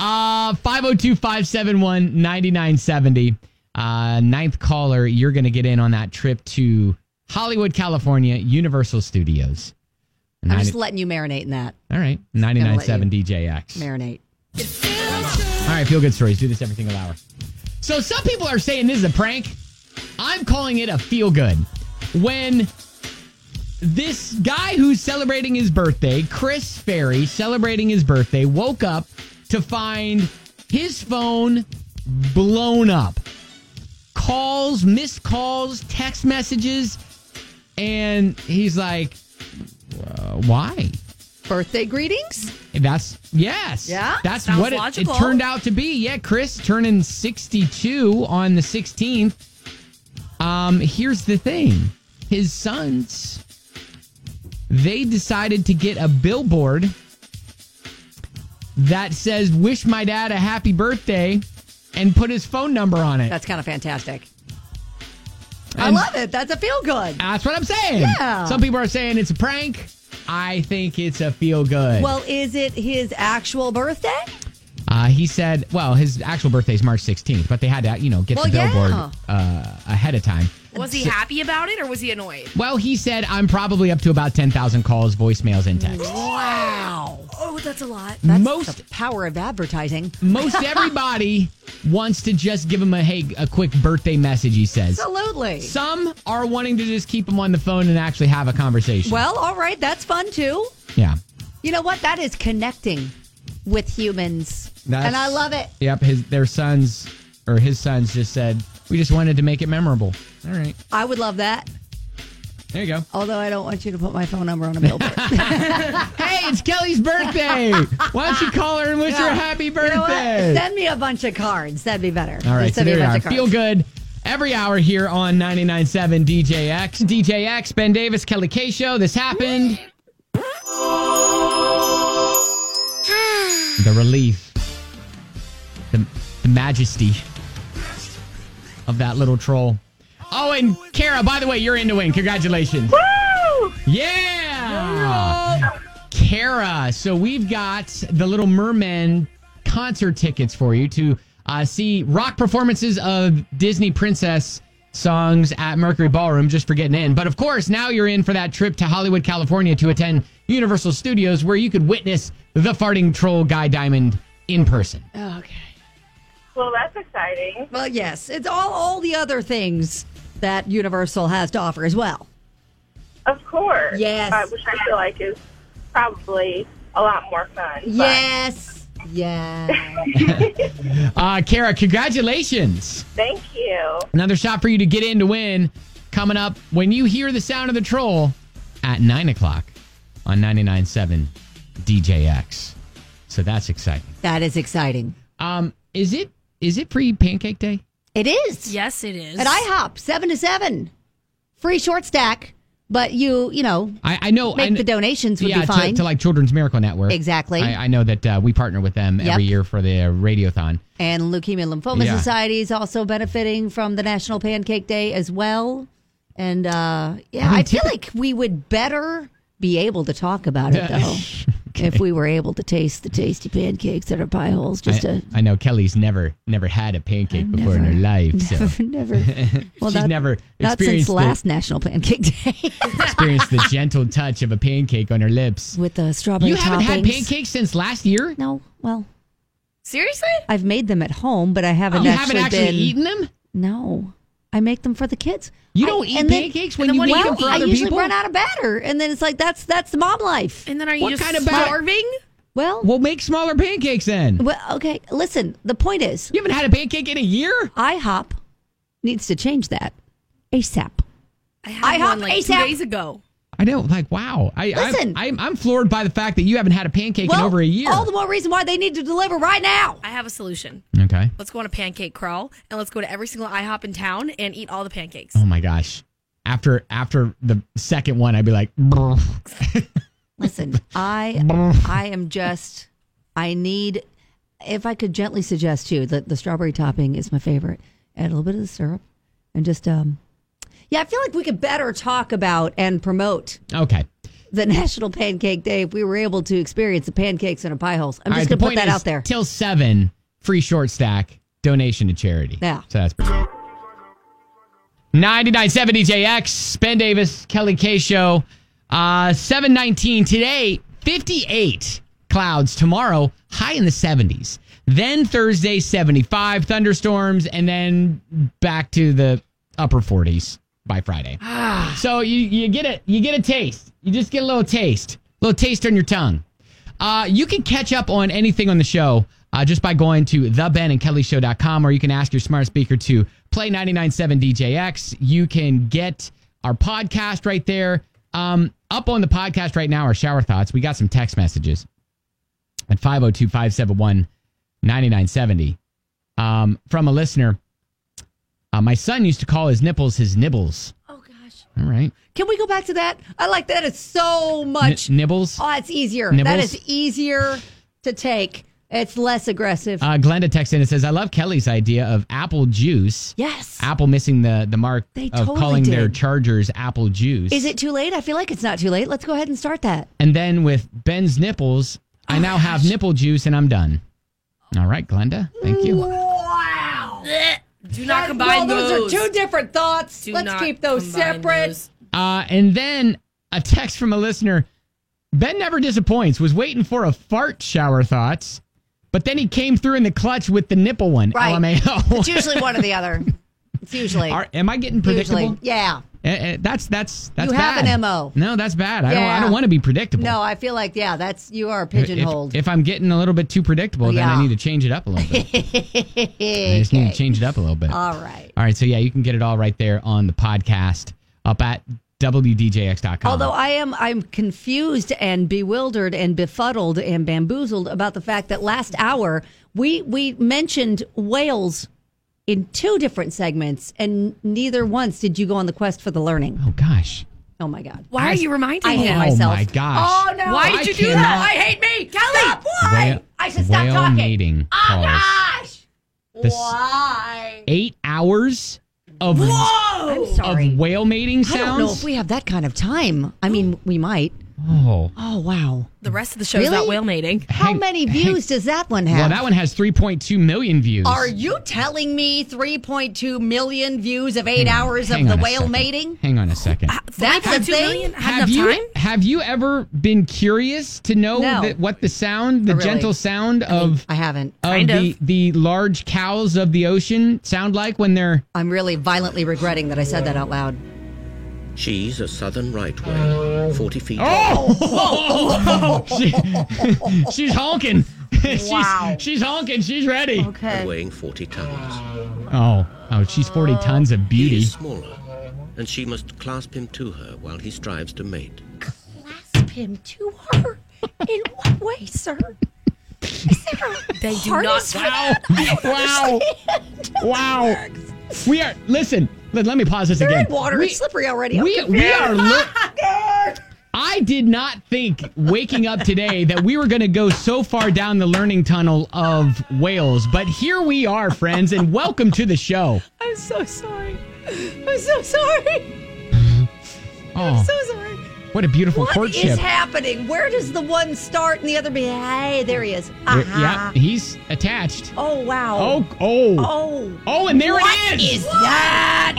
B: 502-571-9970. Ninth caller, you're going to get in on that trip to Hollywood, California, Universal Studios.
C: I'm just letting you marinate in that.
B: All right. 99.7 DJX.
C: Marinate.
B: All right, feel good stories. Do this every single hour. So some people are saying this is a prank. I'm calling it a feel good. When this guy who's celebrating his birthday, Chris Ferry, celebrating his birthday, woke up to find his phone blown up. Calls, missed calls, text messages, and he's like, why?
C: Birthday greetings?
B: Yes.
C: Yeah?
B: That's
H: Sounds
B: what it
H: logical.
B: turned out to be. Yeah, Chris turning 62 on the 16th. Here's the thing. His sons, they decided to get a billboard that says, wish my dad a happy birthday, and put his phone number on it.
C: That's kind of fantastic. I love it. That's a feel good.
B: That's what I'm saying.
C: Yeah.
B: Some people are saying it's a prank. I think it's a feel good.
C: Well, is it his actual birthday?
B: He said, well, his actual birthday is March 16th, but they had to, get the billboard ahead of time.
H: Was he happy about it or was he annoyed?
B: Well, he said, I'm probably up to about 10,000 calls, voicemails, and texts.
C: Wow.
H: Oh, that's a lot.
C: That's the power of advertising.
B: Most everybody wants to just give him a quick birthday message, he says.
C: Absolutely.
B: Some are wanting to just keep him on the phone and actually have a conversation.
C: Well, all right. That's fun, too.
B: Yeah.
C: You know what? That is connecting with humans. And I love it.
B: Yep. His sons just said, we just wanted to make it memorable. All right.
C: I would love that.
B: There you go.
C: Although I don't want you to put my phone number on a billboard.
B: Hey, it's Kelly's birthday. Why don't you call her and wish her a happy birthday?
C: You know what? Send me a bunch of cards. That'd be better.
B: All right,
C: so there
B: we are. Feel good every hour here on 99.7 DJX. DJX, Ben Davis, Kelly K Show. This happened. The relief. The majesty of that little troll. Oh, and Kara, by the way, you're in to win. Congratulations.
L: Woo!
B: Yeah! Kara, so we've got the Little Mermen concert tickets for you to see rock performances of Disney Princess songs at Mercury Ballroom just for getting in. But of course, now you're in for that trip to Hollywood, California to attend Universal Studios where you could witness the farting troll Guy Diamond in person.
C: Okay.
L: Well, that's exciting.
C: Well, yes. It's all the other things that Universal has to offer as well.
L: Of course.
C: Yes.
L: Which I feel like is probably a lot more fun.
C: Yes. Yeah.
B: Kara, congratulations.
L: Thank you.
B: Another shot for you to get in to win coming up when you hear the sound of the troll at 9 o'clock on 99.7 DJX. So that's exciting.
C: That is exciting.
B: Is it free Pancake Day?
C: It is.
H: Yes, it is.
C: At IHOP, 7 to 7. Free short stack, but you know,
B: I know
C: make the donations would be fine.
B: To like Children's Miracle Network.
C: Exactly.
B: I know that we partner with them every year for the Radiothon.
C: And Leukemia and Lymphoma Society is also benefiting from the National Pancake Day as well. And I feel like we would better be able to talk about it, though. Okay. If we were able to taste the tasty pancakes that are pie holes.
B: I know Kelly's never had a pancake before in her life.
C: Never. Well,
B: she's never
C: not
B: experienced
C: since last National Pancake Day.
B: Experienced the gentle touch of a pancake on her lips.
C: With the strawberry
B: You haven't had
C: toppings.
B: pancakes since last year?
C: No. Well,
H: seriously?
C: I've made them at home, but I haven't
B: actually eaten them?
C: No. I make them for the kids.
B: You don't eat pancakes when you make them for other people?
C: I usually run out of batter, and then it's like, that's the mom life.
H: And then are you
B: What
H: just
B: kind of batter?
H: starving?
B: Well, make smaller pancakes then.
C: Well, okay, listen, the point is...
B: You haven't had a pancake in a year?
C: IHOP needs to change that ASAP.
H: I had one like 2 days ago.
B: I know, like, wow. I'm floored by the fact that you haven't had a pancake in over a year.
C: All the more reason why they need to deliver right now.
H: I have a solution.
B: Okay.
H: Let's go on a pancake crawl, and let's go to every single IHOP in town and eat all the pancakes.
B: Oh, my gosh. After the second one, I'd be like...
C: Listen, I need, if I could gently suggest to you that the strawberry topping is my favorite. Add a little bit of the syrup and just... I feel like we could better talk about and promote the National Pancake Day if we were able to experience the pancakes in a pie holes. I'm just going to put that out there.
B: Till 7, free short stack, donation to charity.
C: Yeah.
B: So that's pretty cool. 99.7 DJX, Ben Davis, Kelly K Show. 7:19 today, 58 clouds. Tomorrow, high in the 70s. Then Thursday, 75 thunderstorms, and then back to the upper 40s. By Friday. So you get a taste. You just get a little taste on your tongue. You can catch up on anything on the show just by going to thebenandkellyshow.com, or you can ask your smart speaker to play 99.7 DJX. You can get our podcast right there. Up on the podcast right now are shower thoughts. We got some text messages at 502-571-9970 from a listener. My son used to call his nipples his nibbles.
C: Oh, gosh.
B: All right.
C: Can we go back to that? I like that. It's so much.
B: Nibbles?
C: Oh, it's easier.
B: Nibbles?
C: That is easier to take. It's less aggressive.
B: Glenda texts in and says, I love Kelly's idea of apple juice.
C: Yes.
B: Apple missing the mark
C: They
B: of
C: totally
B: calling their
C: did.
B: chargers apple juice.
C: Is it too late? I feel like it's not too late. Let's go ahead and start that.
B: And then with Ben's nipples, I now have nipple juice and I'm done. All right, Glenda. Thank you.
C: Wow.
H: Do not combine
C: those are two different thoughts.
H: Do
C: Let's
H: not
C: keep those
H: combine
C: separate.
H: those.
B: And then a text from a listener. Ben never disappoints. Was waiting for a fart shower thoughts, but then he came through in the clutch with the nipple one.
C: Right.
B: LMAO.
C: It's usually one or the other. It's usually.
B: Am I getting predictable?
C: Usually. Yeah.
B: That's
C: You
B: bad.
C: have an MO.
B: No, that's bad. I
C: Yeah.
B: don't want to be predictable.
C: No, I feel like, you are pigeonholed.
B: If I'm getting a little bit too predictable, then
C: Yeah.
B: I need to change it up a little bit. I just need to change it up a little bit.
C: All right.
B: All right. So, you can get it all right there on the podcast up at WDJX.com.
C: Although I'm confused and bewildered and befuddled and bamboozled about the fact that last hour we mentioned whales in two different segments, and neither once did you go on the quest for the learning.
B: Oh, gosh.
C: Oh, my God.
H: Why are you reminding
C: I hate
H: him?
C: myself.
B: Oh, my gosh.
C: Oh, no.
H: Why did you do that? I hate me. Kelly!
C: Stop. Why? I should stop
B: whale
C: talking.
B: mating
C: Oh,
B: calls.
C: gosh.
B: This-
C: Why?
B: 8 hours of,
C: I'm sorry.
B: of whale mating
C: I don't know
B: sounds?
C: if we have that kind of time. I mean, we might. Oh, wow.
H: The rest of the show's about whale mating.
C: How many views does that one have?
B: Well, that one has 3.2 million views.
C: Are you telling me 3.2 million views of 8 hours of
B: Hang
C: the
B: on a
C: whale
B: second.
C: mating?
B: Hang on a second.
C: That's a
H: 3.2
C: thing?
H: million? Have enough time?
B: Have you ever been curious to know
C: No.
B: what the sound, the
C: Not really.
B: gentle sound of
C: I haven't.
B: the large cows of the ocean sound like when they're...
C: I'm really violently regretting that I said that out loud.
M: She's a southern right whale, 40 feet
B: Oh! She's honking.
C: Wow.
B: She's honking. She's ready.
M: and weighing 40 tons.
B: Oh, she's 40 tons of
M: He
B: beauty.
M: is smaller, and she must clasp him to her while he strives to mate.
C: Clasp him to her? In what way, sir? Is there a
H: They do
C: harness
H: not.
C: for that? I don't
B: Wow.
C: understand.
B: We are... Listen, let me pause this
C: They're
B: again.
C: in water. It's slippery already.
B: We are... I did not think waking up today that we were going to go so far down the learning tunnel of whales, but here we are, friends, and welcome to the show.
C: I'm so sorry. I'm so sorry.
B: Oh,
C: I'm so sorry.
B: what a beautiful
C: What
B: courtship.
C: is happening? Where does the one start and the other be? Hey, there he is.
B: Yeah, he's attached.
C: Oh, wow.
B: Oh, and there
C: What
B: it is.
C: is that?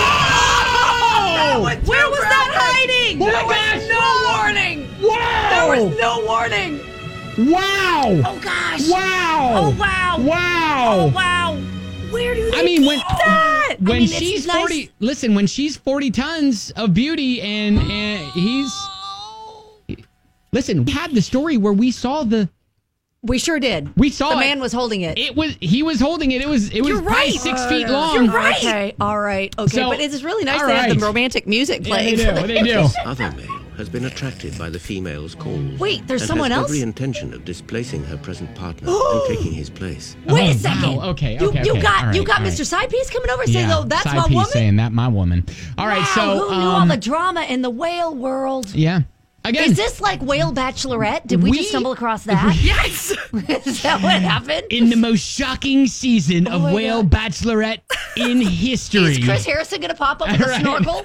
B: Oh!
C: Where was that hiding?
B: Oh my
C: There was
B: gosh.
C: no warning.
B: Wow!
C: There was no warning.
B: Wow!
C: Oh, gosh.
B: Wow!
C: Oh, wow.
B: Wow!
C: Oh, wow. Where do they
B: I mean,
C: keep that?
B: when
C: I mean,
B: she's
C: it's nice.
B: 40, listen, when she's 40 tons of beauty and he's, listen, we had the story where we saw
C: We sure did.
B: We saw
C: the
B: it.
C: man was holding it.
B: He was holding it. It was
C: You're
B: probably
C: right.
B: 6 feet long.
C: You're right. Okay. All right. Okay.
B: So-
C: but it's really nice
B: all
C: to have
B: right.
C: the romantic music
B: Yeah,
C: playing.
B: they do.
M: Other male has been attracted by the female's calls.
C: Wait, there's
M: and
C: someone
M: has
C: else?
M: every intention of displacing her present partner and taking his place.
C: Wait
B: Oh,
C: a second.
B: wow. Okay,
C: You
B: okay,
C: got
B: all right,
C: you got
B: all right.
C: Mr. Side Piece coming over saying,
B: Yeah,
C: "Oh, that's
B: side
C: my
B: piece
C: woman."
B: saying that my woman. All right,
C: Wow,
B: so
C: who knew all the drama in the whale world?
B: yeah. Again,
C: Is this like Whale Bachelorette? Did we just stumble across that?
H: Yes.
C: Is that what happened?
B: in the most shocking season of
C: my
B: Whale Bachelorette in history.
C: Is Chris Harrison going to pop up with a
B: Right.
C: snorkel?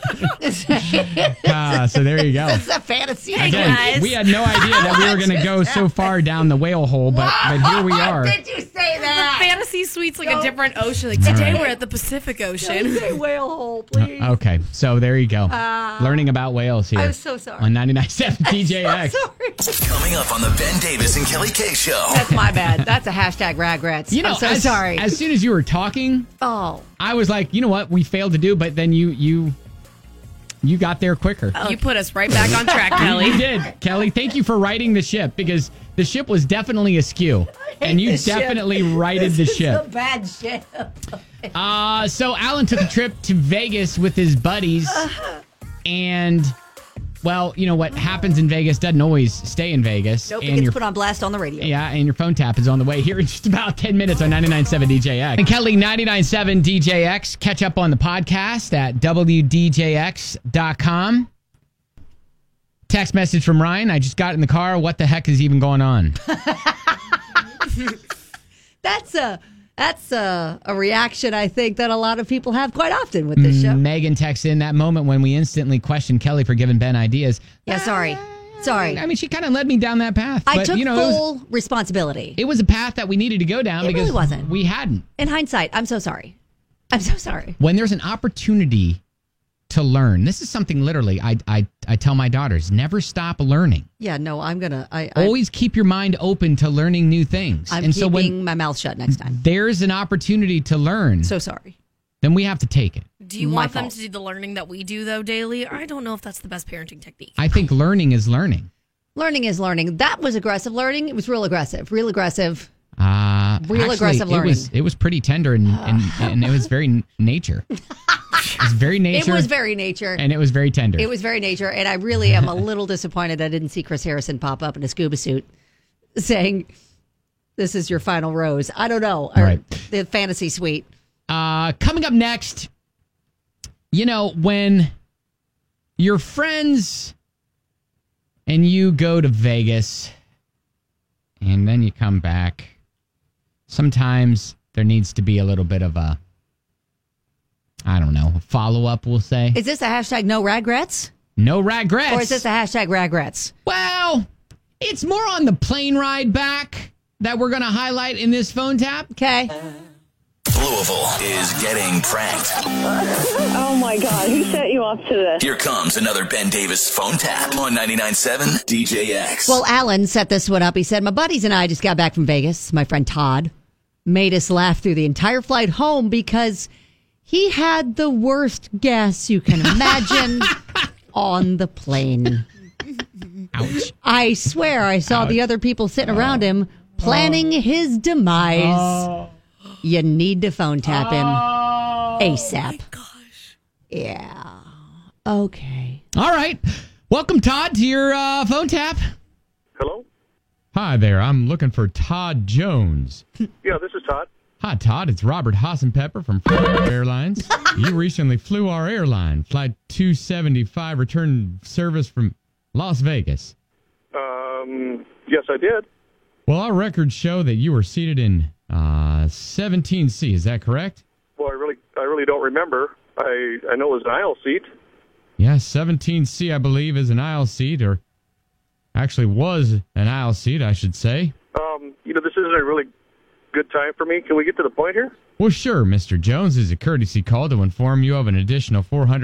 B: So there you go.
C: That's a fantasy.
B: Again, we had no idea that we were going to go so far down the whale hole, but here we are.
C: Did you say
H: The
C: that?
H: fantasy suite's like a different ocean. Like today we're at the Pacific Ocean.
C: Don't say whale hole, please.
B: Okay, so there you go. Learning about whales here.
C: I'm so sorry.
B: On 99.7 DJX.
A: Coming up on the Ben Davis and Kelly K Show.
C: That's my bad. That's a hashtag ragrets.
B: You know,
C: I'm so
B: as,
C: sorry.
B: As soon as you were talking,
C: oh,
B: I was like, you know what, we failed to do, but then you got there quicker.
H: You put us right back on track, Kelly.
B: You did, Kelly. Thank you for righting the ship because the ship was definitely askew, and you
C: this ship.
B: definitely righted the
C: this
B: ship.
C: is a bad ship.
B: So Alan took a trip to Vegas with his buddies, and well, you know what happens in Vegas doesn't always stay in Vegas.
C: Nope, it
B: and
C: gets
B: your
C: put on blast on the radio.
B: yeah, and your phone tap is on the way here in just about 10 minutes on 99.7 DJX. And Kelly, 99.7 DJX. Catch up on the podcast at WDJX.com. Text message from Ryan. I just got in the car. What the heck is even going on?
C: That's a reaction I think that a lot of people have quite often with this show.
B: Megan texts in that moment when we instantly questioned Kelly for giving Ben ideas.
C: Yeah, sorry.
B: I mean, she kind of led me down that path.
C: I
B: but,
C: took
B: you know,
C: full responsibility.
B: It was a path that we needed to go down
C: It
B: because
C: really wasn't.
B: we hadn't.
C: In hindsight, I'm so sorry. I'm so sorry.
B: When there's an opportunity to learn, this is something literally I tell my daughters, never stop learning.
C: Yeah, no, I'm gonna.
B: Always keep your mind open to learning new things.
C: I'm
B: and
C: keeping
B: so when
C: my mouth shut next time.
B: there's an opportunity to learn,
C: So sorry.
B: then we have to take it.
H: Do you
C: My
H: want them
C: fault.
H: to do the learning that we do though daily? I don't know if that's the best parenting technique.
B: I think learning is learning.
C: Learning is learning. That was aggressive learning. It was real aggressive. Real aggressive.
B: Actually,
C: aggressive learning.
B: It was pretty tender and it was very nature. It was very nature.
C: It was very nature.
B: and it was very tender.
C: It was very nature. And I really am a little disappointed I didn't see Chris Harrison pop up in a scuba suit saying, "This is your final rose." I don't know. Or
B: Right.
C: the fantasy suite.
B: Coming up next, you know, when your friends and you go to Vegas and then you come back, sometimes there needs to be a little bit of a, I don't know, follow-up, we'll say.
C: Is this a hashtag no regrets?
B: No regrets.
C: Or is this a hashtag regrets?
B: Well, it's more on the plane ride back that we're going to highlight in this phone tap.
C: Okay.
A: Louisville is getting pranked.
N: Oh my God, who set you up to this?
A: Here comes another Ben Davis phone tap on 99.7 DJX.
C: Well, Alan set this one up. He said, my buddies and I just got back from Vegas. My friend Todd made us laugh through the entire flight home because he had the worst gas you can imagine on the plane.
B: Ouch.
C: I swear I saw the other people sitting around him planning his demise. You need to phone tap him ASAP.
H: Oh gosh.
C: Yeah. Okay.
B: All right. Welcome, Todd, to your phone tap.
O: Hello?
B: Hi there. I'm looking for Todd Jones.
O: Yeah, this is Todd.
B: Hi, Todd. It's Robert Hassenpepper from Airlines. You recently flew our airline, Flight 275, return service from Las Vegas.
O: Yes, I did.
B: Well, our records show that you were seated in 17C. Is that correct?
O: Well, I really don't remember. I know it was an aisle seat.
B: Yes, 17C, I believe, is an aisle seat, or actually was an aisle seat, I should say.
O: This isn't a really good time for me. Can we get to the point here?
B: Well, sure, Mr. Jones. Is a courtesy call to inform you of an additional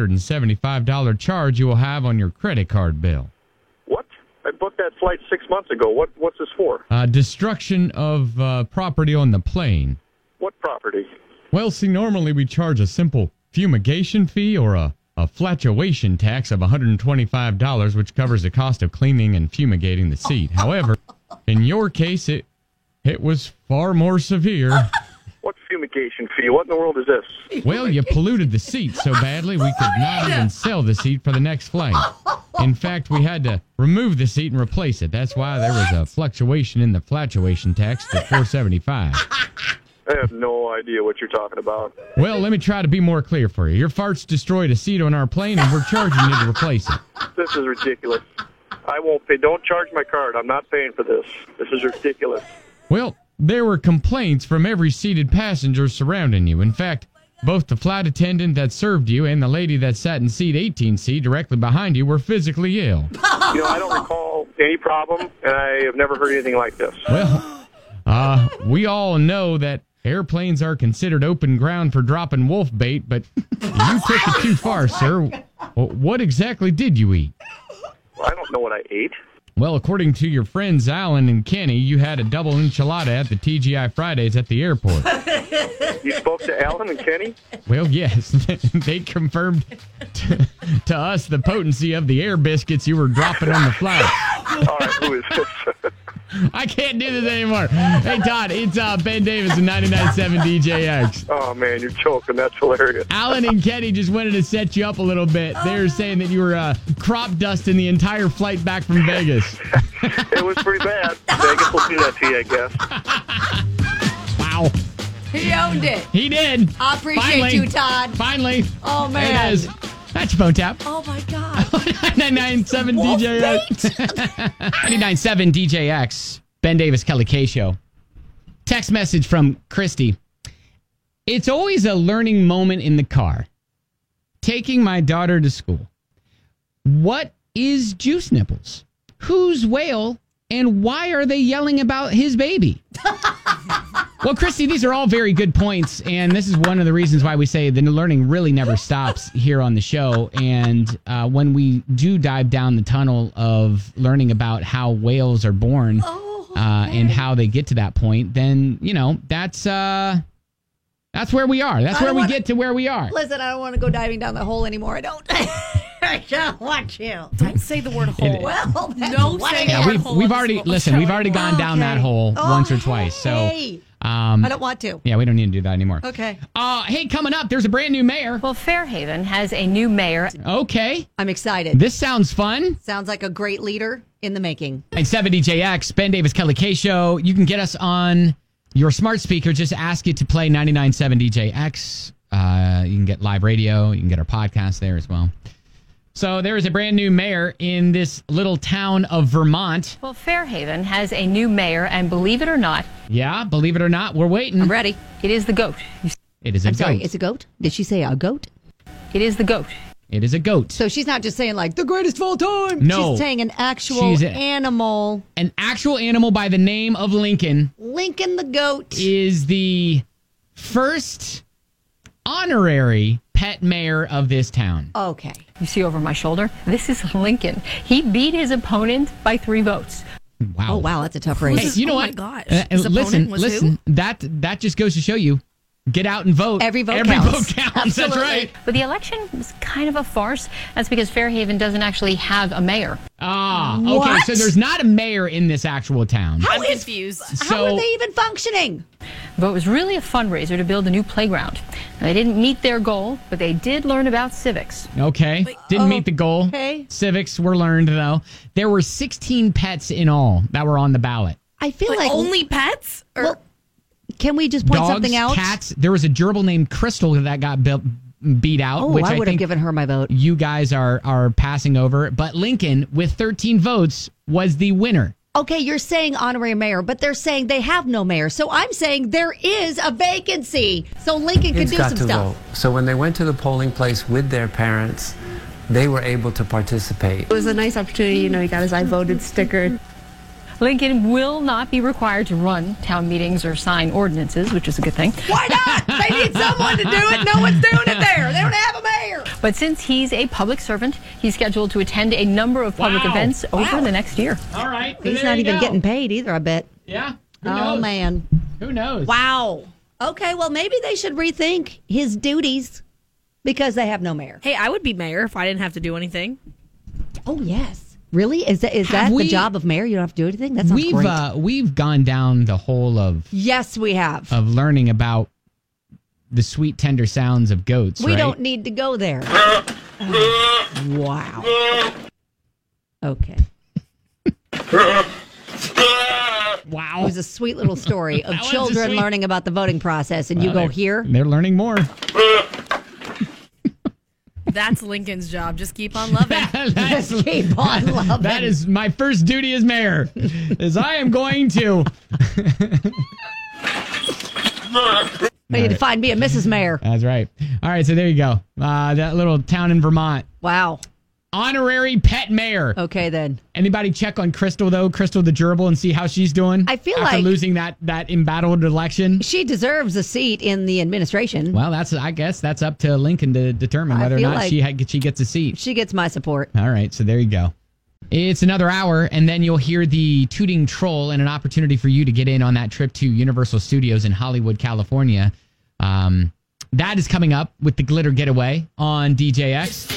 B: $475 charge you will have on your credit card bill.
O: What? I booked that flight 6 months ago. What's this for?
B: Destruction of property on the plane.
O: What property?
B: Well, see, normally we charge a simple fumigation fee or a flatuation tax of $125, which covers the cost of cleaning and fumigating the seat. However, in your case, it was far more severe.
O: What fumigation fee? What in the world is this?
B: Well, you polluted the seat so badly we could not even sell the seat for the next flight. In fact, we had to remove the seat and replace it. That's why there was a fluctuation in the flatuation tax to $475.
O: I have no idea what you're talking about.
B: Well, let me try to be more clear for you. Your farts destroyed a seat on our plane, and we're charging you to replace it.
O: This is ridiculous. I won't pay. Don't charge my card. I'm not paying for this. This is ridiculous.
B: Well, there were complaints from every seated passenger surrounding you. In fact, both the flight attendant that served you and the lady that sat in seat 18C directly behind you were physically ill.
O: I don't recall any problem, and I have never heard anything like this.
B: Well, we all know that airplanes are considered open ground for dropping wolf bait, but you took it too far, sir. What exactly did you eat?
O: Well, I don't know what I ate.
B: Well, according to your friends Alan and Kenny, you had a double enchilada at the TGI Fridays at the airport.
O: You spoke to Alan and Kenny?
B: Well, yes. They confirmed to us the potency of the air biscuits you were dropping on the flight.
O: All right, who is this?
B: I can't do this anymore. Hey, Todd, it's Ben Davis of 99.7 DJX.
O: Oh, man, you're joking. That's hilarious.
B: Alan and Kenny just wanted to set you up a little bit. They were saying that you were crop dusting the entire flight back from Vegas.
O: It was pretty bad. Vegas will do that to you, I guess.
B: Wow.
C: He owned it.
B: He did.
C: I appreciate you, Todd.
B: Finally.
C: Oh, man.
B: There it is. That's your phone tap.
C: Oh, my God.
B: 99.7 DJX. 99.7 DJX. Ben Davis, Kelly K Show. Text message from Christy. It's always a learning moment in the car. Taking my daughter to school. What is juice nipples? Who's whale? And why are they yelling about his baby? Well, Christy, these are all very good points, and this is one of the reasons why we say the learning really never stops here on the show. And when we do dive down the tunnel of learning about how whales are born and how they get to that point, then, that's where we are. That's where we get to where we are.
C: Listen, I don't want to go diving down the hole anymore. I don't. I don't want to.
H: Don't say the word hole.
C: Well,
H: no saying the word hole.
B: We've already gone down that hole once or twice. So
C: I don't want to.
B: Yeah, we don't need to do that anymore.
C: Okay.
B: Hey, coming up, there's a brand new mayor.
P: Well, Fairhaven has a new mayor.
B: Okay.
C: I'm excited.
B: This sounds fun.
C: Sounds like a great leader in the making.
B: And 7DJX, Ben Davis, Kelly K Show. You can get us on your smart speaker. Just ask it to play 99.7 DJX. You can get live radio. You can get our podcast there as well. So there is a brand new mayor in this little town of Vermont.
P: Well, Fairhaven has a new mayor, and believe it or not.
B: Yeah, believe it or not, we're waiting.
C: I'm ready.
P: It is the goat.
B: It is a goat.
C: Sorry, it's a goat? Did she say a goat?
P: It is the goat.
B: It is a goat.
C: So she's not just saying like the greatest of all time.
B: No.
C: She's saying an actual animal.
B: An actual animal by the name of Lincoln.
C: Lincoln the goat
B: is the first honorary pet mayor of this town.
C: Okay.
P: You see over my shoulder? This is Lincoln. He beat his opponent by 3 votes.
B: Wow.
C: Oh, wow. That's a tough race.
B: Hey, you know
H: Oh
B: what?
H: my gosh. His opponent was
B: listen. That just goes to show you. Get out and vote.
C: Every vote
B: counts.
C: Absolutely.
B: That's right.
P: But the election was kind of a farce. That's because Fairhaven doesn't actually have a mayor.
B: Ah, okay.
C: What?
B: So there's not a mayor in this actual town.
H: I'm confused.
C: How are they even functioning?
P: The vote was really a fundraiser to build a new playground. Now, they didn't meet their goal, but they did learn about civics.
B: Okay. Didn't meet the goal.
C: Okay.
B: Civics were learned, though. There were 16 pets in all that were on the ballot.
C: I feel like
H: only pets? Or
C: well, can we just point
B: Dogs,
C: something out?
B: cats. There was a gerbil named Crystal that got beat out.
C: Oh,
B: which
C: I would have
B: think
C: given her my vote.
B: You guys are passing over. But Lincoln, with 13 votes, was the winner.
C: Okay, you're saying honorary mayor, but they're saying they have no mayor. So I'm saying there is a vacancy. So Lincoln could do some stuff.
Q: Vote. So when they went to the polling place with their parents, they were able to participate.
R: It was a nice opportunity. You know, he got his I voted sticker.
P: Lincoln will not be required to run town meetings or sign ordinances, which is a good thing.
C: Why not? They need someone to do it. No one's doing it there. They don't have a mayor.
P: But since he's a public servant, he's scheduled to attend a number of public events over the next year.
B: All right.
C: He's not even getting paid either, I bet.
B: Yeah.
C: Oh, man.
B: Who knows?
C: Wow. Okay, well, maybe they should rethink his duties because they have no mayor.
H: Hey, I would be mayor if I didn't have to do anything.
C: Oh, yes. Really? Is that the job of mayor? You don't have to do anything? That sounds great.
B: We've gone down the whole of...
C: Yes, we have.
B: Of learning about the sweet, tender sounds of goats,
C: We
B: right?
C: don't need to go there. Wow. Okay.
B: Wow.
C: It was a sweet little story of
B: That was
C: children
B: sweet-
C: learning about the voting process, and you go here.
B: They're learning more.
H: That's Lincoln's job. Just keep on loving.
C: Just keep on loving.
B: That is my first duty as mayor, is I am going to...
C: I need to find me a Mrs. Mayor.
B: That's right. All right, so there you go. That little town in Vermont.
C: Wow.
B: Honorary pet mayor.
C: Okay, then.
B: Anybody check on Crystal, though? Crystal the gerbil, and see how she's doing?
C: I feel
B: after
C: like
B: losing that embattled election.
C: She deserves a seat in the administration.
B: Well, I guess that's up to Lincoln to determine whether or
C: feel
B: not
C: like
B: she gets a seat.
C: She gets my support.
B: All right, so there you go. It's another hour, and then you'll hear the tooting troll and an opportunity for you to get in on that trip to Universal Studios in Hollywood, California. That is coming up with the Glitter Getaway on DJX.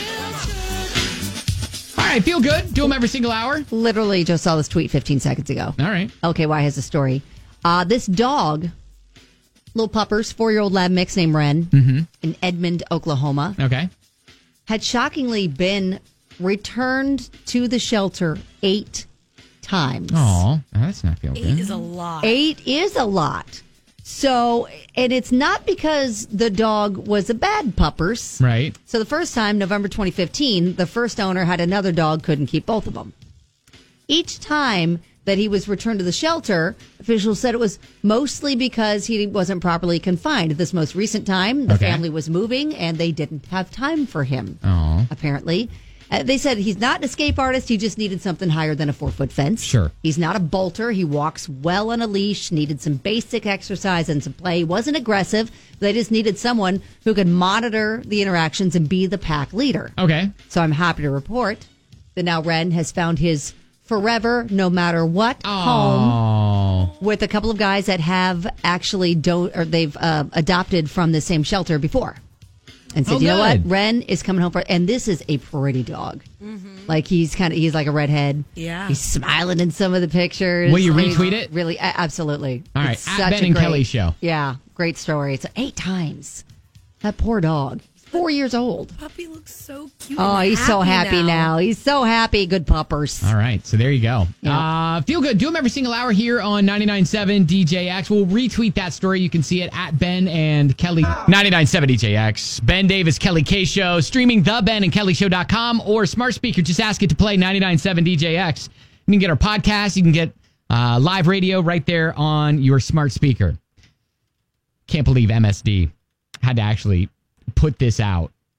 B: All right, feel good. Do them every single hour.
C: Literally just saw this tweet 15 seconds ago.
B: All right.
C: LKY has a story. This dog, little puppers, 4-year-old lab mix named Ren, in Edmond, Oklahoma,
B: Okay.
C: had shockingly been returned to the shelter 8 times.
B: Oh, that's not feel good.
H: 8 is a lot.
C: 8 is a lot. So, and it's not because the dog was a bad puppers.
B: Right.
C: So the first time, November 2015, the first owner had another dog, couldn't keep both of them. Each time that he was returned to the shelter, officials said it was mostly because he wasn't properly confined. This most recent time, the family was moving and they didn't have time for him, apparently. They said he's not an escape artist. He just needed something higher than a 4-foot fence.
B: Sure.
C: He's not a bolter. He walks well on a leash, needed some basic exercise and some play. He wasn't aggressive. They just needed someone who could monitor the interactions and be the pack leader.
B: Okay.
C: So I'm happy to report that now Ren has found his forever, no matter what, home with a couple of guys that have actually they've adopted from the same shelter before. And said, you know what? Ren is coming home and this is a pretty dog. Like he's like a redhead.
H: Yeah.
C: He's smiling in some of the pictures.
B: Will you retweet it?
C: Really, absolutely.
B: All right.
C: It's
B: At
C: such
B: Ben
C: a
B: and
C: great,
B: Kelly show.
C: Yeah. Great story. It's 8 times. That poor dog. 4 years old.
H: Puppy looks so cute.
C: Oh, he's so happy now. He's so happy. Good puppers.
B: All right, so there you go. Feel good. Do them every single hour here on 99.7 DJX. We'll retweet that story. You can see it at Ben and Kelly. 99.7 DJX. Ben Davis, Kelly K Show. Streaming thebenandkellyshow.com or smart speaker. Just ask it to play 99.7 DJX. You can get our podcast. You can get live radio right there on your smart speaker. Can't believe MSD had to actually put this out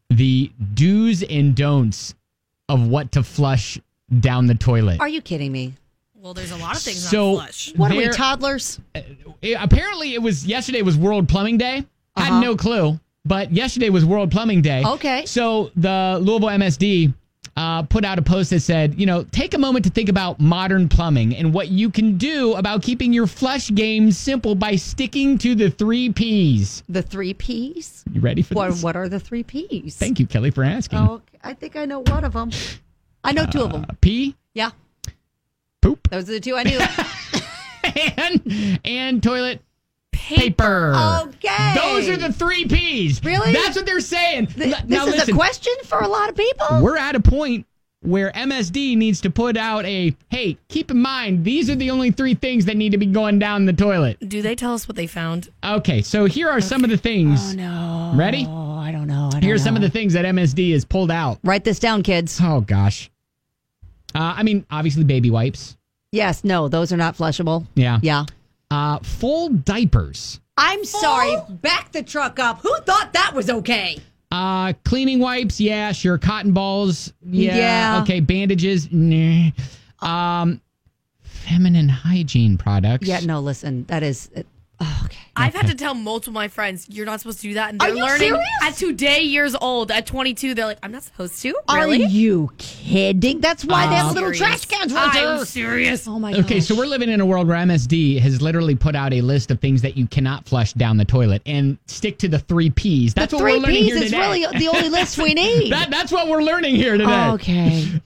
B: the do's and don'ts of what to flush down the toilet.
C: Are you kidding me?
H: Well, there's a lot of things
B: So,
H: on flush.
C: What are we, toddlers?
B: Apparently, yesterday was World Plumbing Day. I had no clue, but yesterday was World Plumbing Day.
C: Okay.
B: So the Louisville MSD put out a post that said, take a moment to think about modern plumbing and what you can do about keeping your flush game simple by sticking to the 3 Ps.
C: The 3 Ps?
B: You ready for this?
C: What are the 3 Ps?
B: Thank you, Kelly, for asking.
C: Oh, I think I know one of them. I know 2 of them.
B: P?
C: Yeah.
B: Poop.
C: Those are the 2 I knew.
B: and toilet paper.
C: Okay.
B: Those are the 3 Ps.
C: Really?
B: That's what they're saying.
C: This is a question for a lot of people?
B: We're at a point where MSD needs to put out hey, keep in mind, these are the only 3 things that need to be going down the toilet.
H: Do they tell us what they found?
B: Okay, so here are some of the things.
C: Oh, no.
B: Ready?
C: I don't know.
B: Here's some of the things that MSD has pulled out.
C: Write this down, kids.
B: Oh, gosh. Obviously, baby wipes.
C: Yes, no, those are not flushable.
B: Yeah.
C: Yeah.
B: Full diapers.
C: I'm sorry. Back the truck up. Who thought that was okay?
B: Cleaning wipes, yeah, sure. Cotton balls,
C: Yeah.
B: Okay, bandages, nah. Feminine hygiene products.
C: Yeah, no, listen, that is... okay.
H: I've had to tell multiple of my friends, you're not supposed to do that. And they're
C: Are you
H: learning
C: serious?
H: at 2 years old. At 22, they're like, I'm not supposed to? Really?
C: Are you kidding? That's why they have little
H: Serious.
C: trash cans right there.
H: I'm serious.
C: Oh, my God.
B: Okay, so we're living in a world where MSD has literally put out a list of things that you cannot flush down the toilet and stick to the 3 Ps. That's what we're learning here today.
C: The 3 Ps is really the only list we need.
B: That's what we're learning here today.
C: Okay.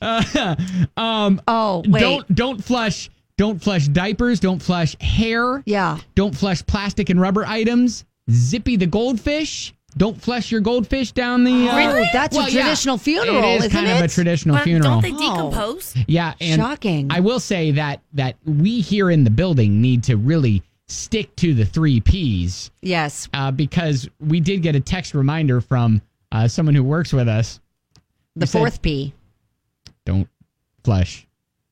C: Wait.
B: Don't flush. Don't flush diapers. Don't flush hair.
C: Yeah.
B: Don't flush plastic and rubber items. Zippy the goldfish. Don't flush your goldfish down the...
C: Really? That's a traditional funeral,
B: it is
C: isn't
B: kind of a traditional
H: But
B: funeral.
H: don't they decompose?
B: Yeah, and
C: Shocking.
B: I will say that we here in the building need to really stick to the 3 Ps.
C: Yes.
B: Because we did get a text reminder from someone who works with us.
C: The
B: who said,
C: 4th P.
B: Don't flush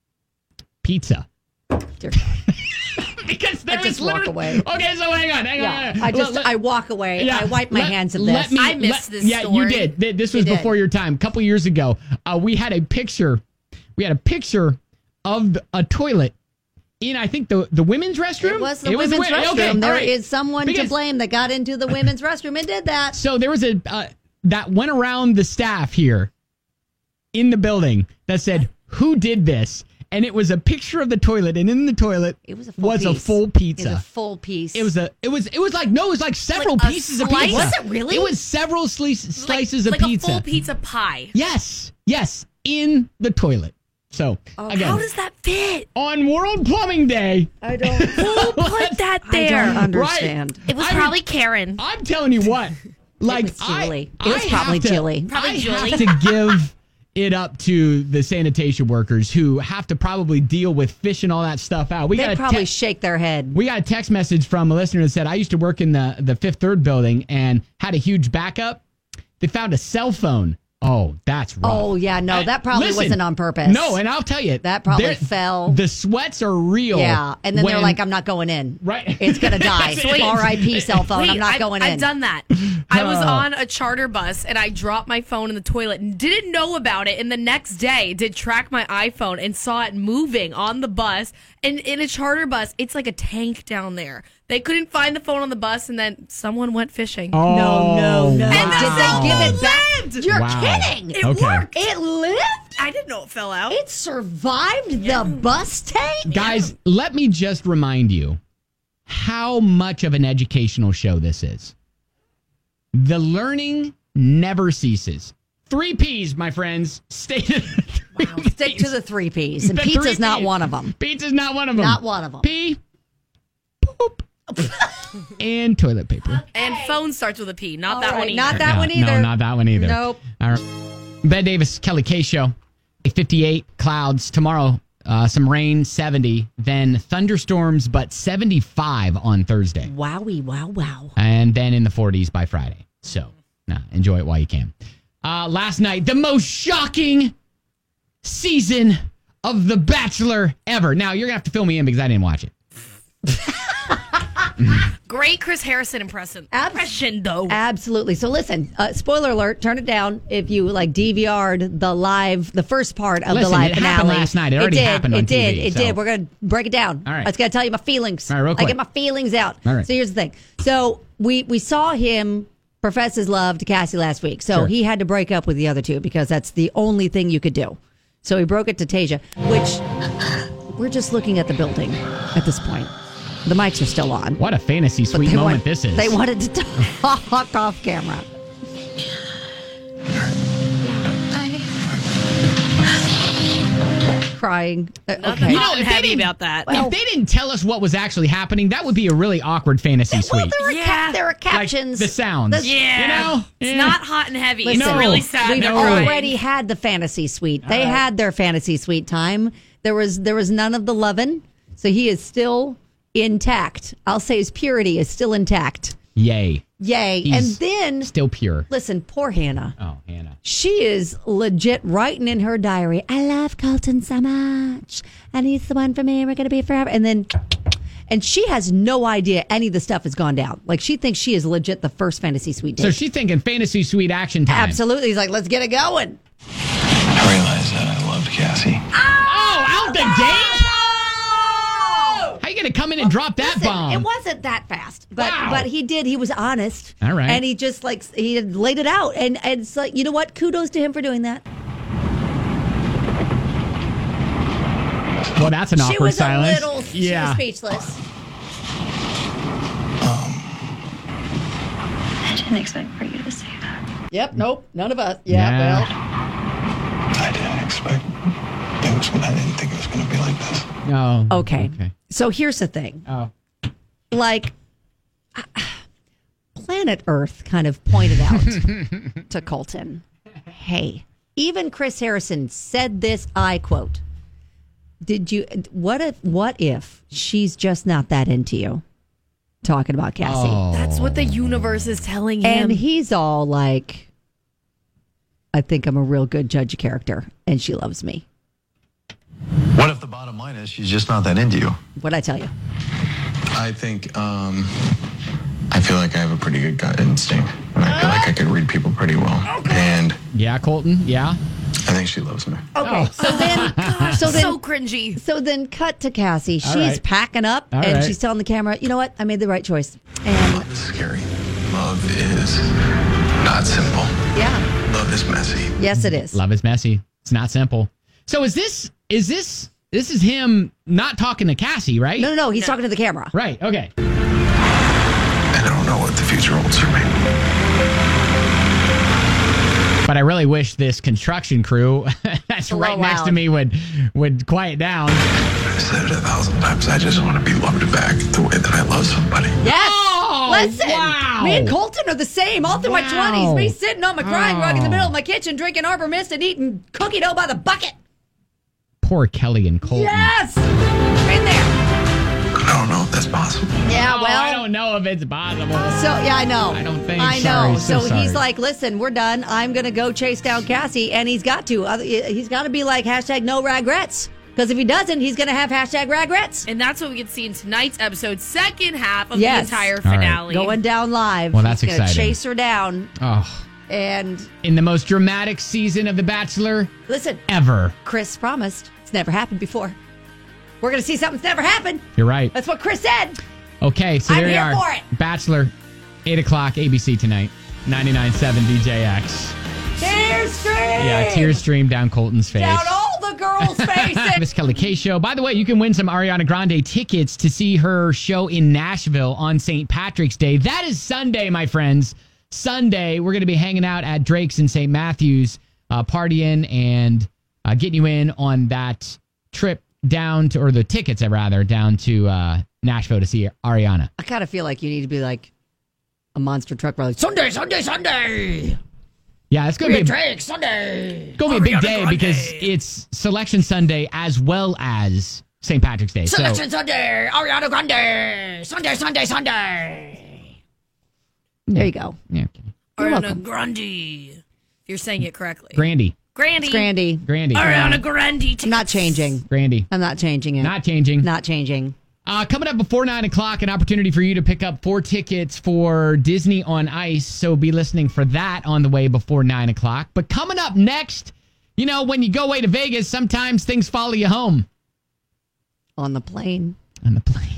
B: pizza.
C: Dear
B: Because
C: I just walk away.
B: Okay, so hang on.
C: I walk away.
B: Yeah,
C: I wipe my hands of this.
H: I missed this
B: Yeah,
H: story.
B: you did. This was before your time. A couple years ago, we had a picture. We had a picture of a toilet in, I think, the women's restroom.
C: It was the women's restroom.
B: Okay,
C: There
B: all right.
C: is someone to blame that got into the women's restroom and did that.
B: So there was that went around the staff here in the building that said, "Who did this?" And it was a picture of the toilet, and in the toilet was a full pizza.
C: It was a full piece.
B: It was like several
H: Like a
B: pieces of
H: slice?
B: pizza.
H: Was it really?
B: It was several slices of
H: like
B: pizza.
H: a full pizza pie.
B: Yes, in the toilet. So again,
H: How does that fit?
B: on World Plumbing Day,
C: I don't.
H: Who put that there?
C: I don't understand.
H: It was probably Karen.
B: I'm telling you what, like
C: was Julie.
B: I
C: It was probably
B: have to-
C: Julie.
H: Probably
B: I
H: Julie.
B: have to give it up to the sanitation workers who have to probably deal with fishing all that stuff out.
C: They
B: got a
C: probably shake their head.
B: We got a text message from a listener that said, I used to work in the Fifth Third building and had a huge backup. They found a cell phone. Oh, that's rough.
C: Oh, yeah. No, that probably
B: Listen,
C: wasn't on purpose.
B: No, and I'll tell you.
C: That probably
B: there-
C: fell.
B: The sweats are real.
C: Yeah. And then they're
B: when-
C: like, I'm not going in.
B: Right.
C: It's going to die.
B: Wait.
C: R.I.P. cell phone.
H: Wait,
C: I'm not going in.
H: I've done that. I was on a charter bus and I dropped my phone in the toilet and didn't know about it. And the next day did track my iPhone and saw it moving on the bus. And in a charter bus, it's like a tank down there. They couldn't find the phone on the bus and then someone went fishing.
B: Oh,
C: No.
B: wow.
H: And
C: Did they give it back?
H: lived.
C: You're
B: Wow.
C: kidding.
H: It
B: Okay.
H: worked.
C: It lived?
H: I didn't know it fell out.
C: It survived the bus tank?
B: Guys, let me just remind you how much of an educational show this is. The learning never ceases. 3 Ps, my friends. Stay to the 3
C: Wow, stick to the 3 Ps. And
B: The
C: pizza's
B: 3
C: not
B: Ps.
C: one of them.
B: Pizza's not one of them.
C: Not one of them.
B: P, poop, and toilet paper.
H: And phone starts with a P. Not
C: All
H: that
C: right,
H: one either.
C: not that one either.
B: No, not that one either.
C: Nope.
B: All right. Ben Davis, Kelly K Show. 58 clouds tomorrow. Some rain, 70. Then thunderstorms, but 75 on Thursday.
C: Wowie, wow.
B: And then in the 40s by Friday. So, enjoy it while you can. Last night, the most shocking season of The Bachelor ever. Now, you're going to have to fill me in because I didn't watch it.
H: Great Chris Harrison impression though.
C: Absolutely. So listen, spoiler alert, turn it down if you like DVR'd the first part of the live
B: it
C: finale.
B: Happened last night. It already happened on TV.
C: It did. We're going to break it down.
B: All right.
C: I just got to tell you my feelings.
B: All right, real quick.
C: I get my feelings out.
B: All right.
C: So here's the thing. So we saw him profess his love to Cassie last week. So he had to break up with the other two because that's the only thing you could do. So he broke it to Tasia, which we're just looking at the building at this point. The mics are still on.
B: What a fantasy suite moment this is.
C: They wanted to talk off camera. Crying. Okay.
H: You know, heavy about that.
B: If they didn't tell us what was actually happening, that would be a really awkward fantasy suite.
C: Well, there were captions.
B: Like the sounds.
H: You know? It's
B: Yeah.
H: not hot and heavy.
C: Listen,
H: It's really sad.
C: We've
H: and crying.
C: already had the fantasy suite. They had their fantasy suite time. There was none of the lovin', so he is still intact. I'll say his purity is still intact.
B: Yay.
C: Yay. And then
B: still pure.
C: Listen, poor Hannah.
B: Oh, Hannah.
C: She is legit writing in her diary, I love Colton so much. And he's the one for me. We're going to be forever. And she has no idea any of the stuff has gone down. Like, she thinks she is legit the first fantasy suite date.
B: So she's thinking fantasy suite action time.
C: Absolutely. He's like, let's get it going.
D: I realized that I loved Cassie.
B: Oh, out the gate? How are you going to come in and drop that bomb?
C: It wasn't that fast, but he did. He was honest.
B: All right.
C: And he just he had laid it out. And it's like, you know what? Kudos to him for doing that.
B: Well, that's an awkward silence.
C: She was speechless.
I: I didn't expect for you to say that.
C: Yep. Nope. None of us. Yeah. Well.
D: I didn't expect I didn't think it was going to be like this.
B: No.
C: Okay. So here's the thing.
B: Oh.
C: Like, Planet Earth kind of pointed out to Colton, hey, even Chris Harrison said this, I quote, what if she's just not that into you? Talking about Cassie.
B: Oh.
H: That's what the universe is telling him.
C: And he's all like, I think I'm a real good judge of character, and she loves me.
D: What if the bottom line is she's just not that into you?
C: What'd I tell you?
D: I think, I feel like I have a pretty good gut instinct. And I feel like I could read people pretty well. And
B: yeah, Colton, yeah.
D: I think she loves me.
C: Okay, so then,
H: so cringy.
C: So then, cut to Cassie.
B: All
C: She's
B: right.
C: packing up,
B: All
C: and
B: right.
C: she's telling the camera, "You know what? I made the right choice." And
D: Love is scary. Love is not simple.
C: yeah,
D: Love is messy.
C: yes, it is.
B: Love is messy. It's not simple. So this is him not talking to Cassie, right?
C: No, he's talking to the camera.
B: Right. Okay.
D: And I don't know what the future holds for me.
B: But I really wish this construction crew that's right next to me would quiet down.
D: I've said it 1,000 times. I just want to be loved back the way that I love somebody.
C: Yes.
B: Oh,
C: Listen,
B: wow.
C: me and Colton are the same all through my
B: Wow.
C: 20s. Me sitting on my crying rug in the
B: Oh.
C: middle of my kitchen, drinking Arbor Mist and eating cookie dough by the bucket.
B: Poor Kelly and Colton.
C: Yes, been there.
D: I don't know if that's possible.
C: Yeah,
B: Oh,
C: well,
B: I don't know if it's possible.
C: So yeah, I know.
B: I don't think.
C: I
B: Sorry,
C: know. So
B: sorry.
C: he's like, "Listen, we're done. I'm gonna go chase down Cassie," and he's got to. He's got to be like #no regrets. Because if he doesn't, he's gonna have #regrets.
H: And that's what we can see in tonight's episode, second half of
C: Yes.
H: the entire
B: All right.
H: finale.
C: Going down live.
B: Well, that's
C: he's gonna
B: exciting.
C: chase her down,
B: Oh,
C: and
B: in the most dramatic season of The Bachelor
C: listen,
B: ever.
C: Chris promised it's never happened before. We're gonna see something that's never happened.
B: You're right.
C: That's what Chris said.
B: Okay, so
C: I'm
B: there you
C: here
B: are.
C: for it.
B: Bachelor, 8 o'clock, ABC tonight, 99.7 DJX.
C: Tears stream.
B: Yeah, tears stream down Colton's face.
C: Down all the girls' faces.
B: Miss Kelly K Show. By the way, you can win some Ariana Grande tickets to see her show in Nashville on St. Patrick's Day. That is Sunday, my friends. Sunday, we're going to be hanging out at Drake's in St. Matthews, partying and getting you in on that trip down to, or the tickets, rather, down to Nashville to see Ariana.
C: I kind of feel like you need to be like a monster truck rally. Sunday, Sunday, Sunday.
B: Yeah, it's going to be
C: Drake, Sunday.
B: It's going to be a big day because it's Selection Sunday as well as St. Patrick's Day.
C: Selection Sunday, Ariana Grande. Sunday, Sunday, Sunday. There you go.
B: Yeah.
C: You're
H: Ariana
C: welcome.
H: Grande. If you're saying it correctly.
B: Grandy.
H: Grandy.
C: It's Grandy.
B: Grandy.
H: Ariana Grande.
C: I'm not changing.
B: Grandy.
C: I'm not changing it.
B: Not changing.
C: Not changing.
B: Coming up before 9 o'clock, an opportunity for you to pick up 4 tickets for Disney on Ice. So be listening for that on the way before 9 o'clock. But coming up next, you know, when you go away to Vegas, sometimes things follow you home.
C: On the plane.
B: On the plane.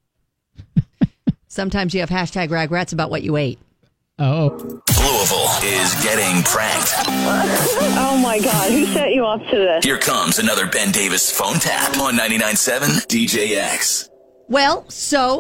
C: Sometimes you have hashtag regrets about what you ate.
B: Oh.
A: Louisville is getting pranked.
N: Oh my God, who set you up to this?
A: Here comes another Ben Davis phone tap on 99.7 DJX.
C: Well, so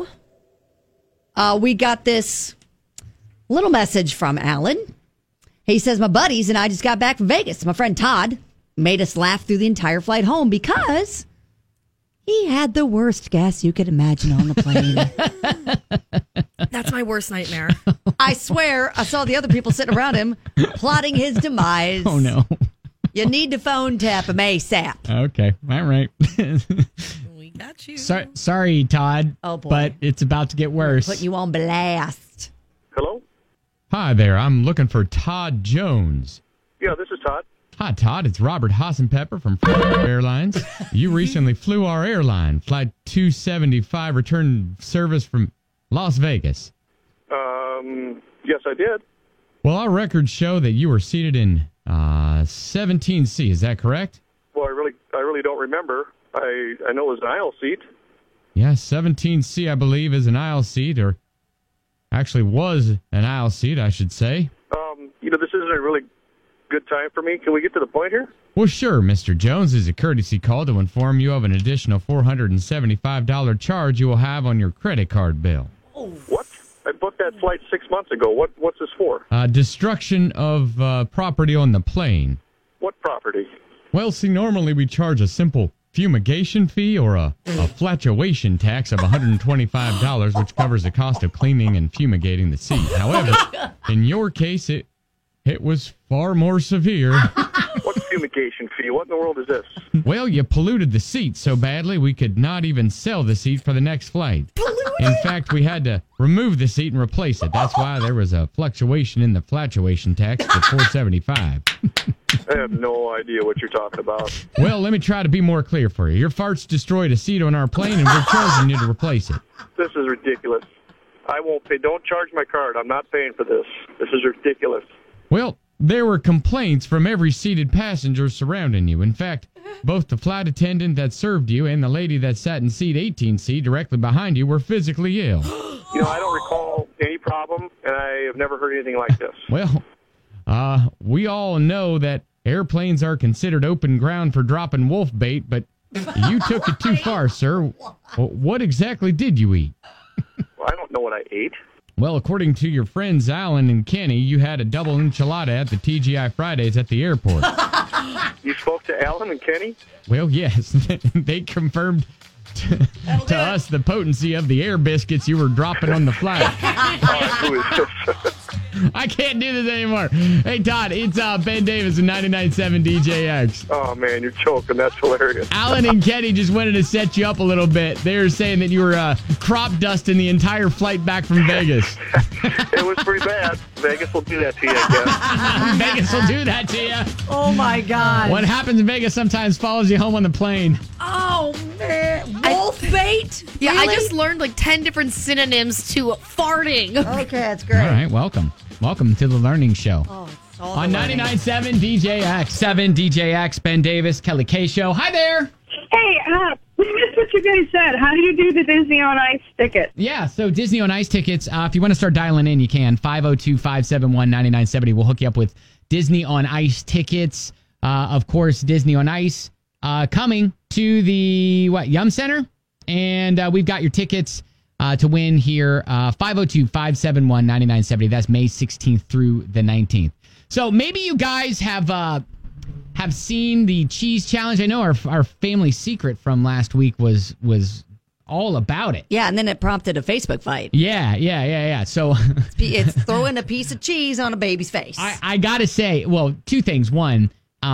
C: we got this little message from Alan. He says, my buddies and I just got back from Vegas. My friend Todd made us laugh through the entire flight home because he had the worst gas you could imagine on the plane.
H: That's my worst nightmare.
C: I swear I saw the other people sitting around him plotting his demise.
B: Oh, no.
C: You need to phone tap him ASAP.
B: Okay. All right.
H: We got you.
B: Sorry, Todd.
C: Oh, boy.
B: But it's about to get worse.
C: Putting you on blast.
O: Hello?
B: Hi there. I'm looking for Todd Jones.
O: Yeah, this is Todd.
B: Hi, Todd. It's Robert Hassenpepper from Florida Airlines. You recently flew our airline, Flight 275, return service from Las Vegas.
O: Yes, I did.
B: Well, our records show that you were seated in 17C. Is that correct?
O: Well, I really don't remember. I know it was an aisle seat.
B: Yeah, 17C, I believe, is an aisle seat, or actually was an aisle seat, I should say.
O: This isn't a really good time for me. Can we get to the point here?
B: Well, sure, Mr. Jones. Is a courtesy call to inform you of an additional $475 charge you will have on your credit card bill.
O: What? I booked that flight 6 months ago. What's this for?
B: Destruction of property on the plane.
O: What property?
B: Well, see, normally we charge a simple fumigation fee or a flatuation tax of $125, which covers the cost of cleaning and fumigating the seat. However, in your case, it was far more severe.
O: What's fumigation fee? What in the world is this?
B: Well, you polluted the seat so badly we could not even sell the seat for the next flight. In fact, we had to remove the seat and replace it. That's why there was a fluctuation in the flatuation tax to $475.
O: I have no idea what you're talking about.
B: Well, let me try to be more clear for you. Your farts destroyed a seat on our plane, and we're charging you to replace it.
O: This is ridiculous. I won't pay. Don't charge my card. I'm not paying for this. This is ridiculous.
B: Well, there were complaints from every seated passenger surrounding you. In fact, both the flight attendant that served you and the lady that sat in seat 18C directly behind you were physically ill.
O: I don't recall any problem, and I have never heard anything like this.
B: Well, we all know that airplanes are considered open ground for dropping wolf bait, but you took it too far, sir. What exactly did you eat?
O: Well, I don't know what I ate.
B: Well, according to your friends Alan and Kenny, you had a double enchilada at the TGI Fridays at the airport.
O: You spoke to Alan and Kenny?
B: Well, yes. They confirmed to us the potency of the air biscuits you were dropping on the flight.
O: Who is this?
B: I can't do this anymore. Hey, Todd, it's Ben Davis of 99.7 DJX.
O: Oh, man, you're choking. That's hilarious.
B: Alan and Kenny just wanted to set you up a little bit. They were saying that you were crop dusting the entire flight back from Vegas.
O: It was pretty bad. Vegas will do that to you, I
B: guess. Vegas will do that to you.
C: Oh, my God.
B: What happens in Vegas sometimes follows you home on the plane.
C: Oh, man. Wolf bait?
H: Yeah,
C: Really?
H: I just learned like 10 different synonyms to farting.
C: Okay, that's great.
B: All right, welcome. Welcome to the Learning Show.
C: Oh, it's all
B: on 99.7 DJX. 7 DJX, Ben Davis, Kelly K Show. Hi there.
L: Hey, we missed what you guys said. How do you do the Disney on Ice ticket?
B: Yeah, so Disney on Ice tickets, if you want to start dialing in, you can. 502-571-9970. We'll hook you up with Disney on Ice tickets. Of course, Disney on Ice coming to the, Yum Center? And we've got your tickets to win here. 502-571-9970. That's May 16th through the 19th. So maybe you guys have seen the cheese challenge. I know our family secret from last week was all about it.
C: Yeah, and then it prompted a Facebook fight.
B: Yeah. So
C: it's throwing a piece of cheese on a baby's face.
B: I gotta say, well, two things. One,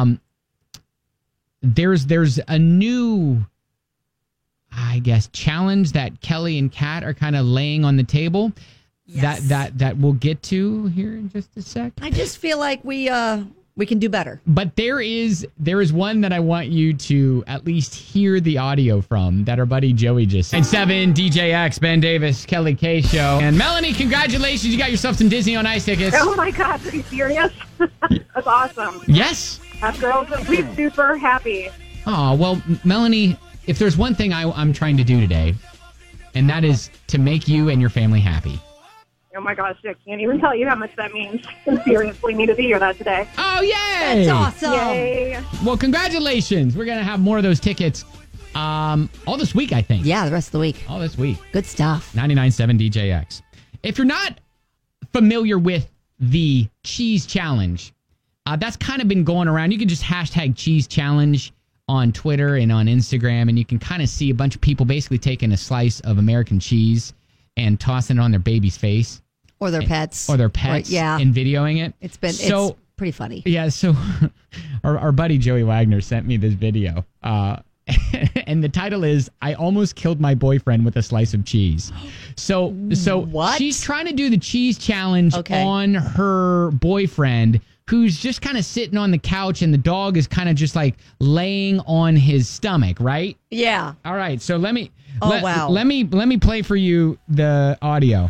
B: there's a new, I guess, challenge that Kelly and Kat are kind of laying on the table. Yes. That we'll get to here in just a sec.
C: I just feel like we We can do better.
B: But there is one that I want you to at least hear the audio from that our buddy Joey just said. 7 DJX, Ben Davis, Kelly K Show. And Melanie, congratulations. You got yourself some Disney on Ice tickets.
L: Oh my God, are you serious? That's awesome.
B: Yes.
L: Us girls will be super happy.
B: Oh, well, Melanie, if there's one thing I'm trying to do today, and that is to make you and your family happy.
L: Oh my gosh, I can't even tell you how much that means. I seriously needed to hear that today.
B: Oh, yay!
C: That's awesome.
L: Yay.
B: Well, congratulations. We're going to have more of those tickets all this week, I think.
C: Yeah, the rest of the week.
B: All this week.
C: Good stuff.
B: 99.7 DJX. If you're not familiar with the Cheese Challenge, that's kind of been going around. You can just hashtag Cheese Challenge on Twitter and on Instagram, and you can kind of see a bunch of people basically taking a slice of American cheese and tossing it on their baby's face.
C: Or their pets.
B: Or their pets.
C: Yeah.
B: And videoing it.
C: It's pretty funny.
B: Yeah, so our buddy Joey Wagner sent me this video. And the title is, I almost killed my boyfriend with a slice of cheese. So
C: what?
B: She's trying to do the cheese challenge on her boyfriend, who's just kind of sitting on the couch, and the dog is kind of just like laying on his stomach, right?
C: Yeah.
B: All right, so let me play for you the audio.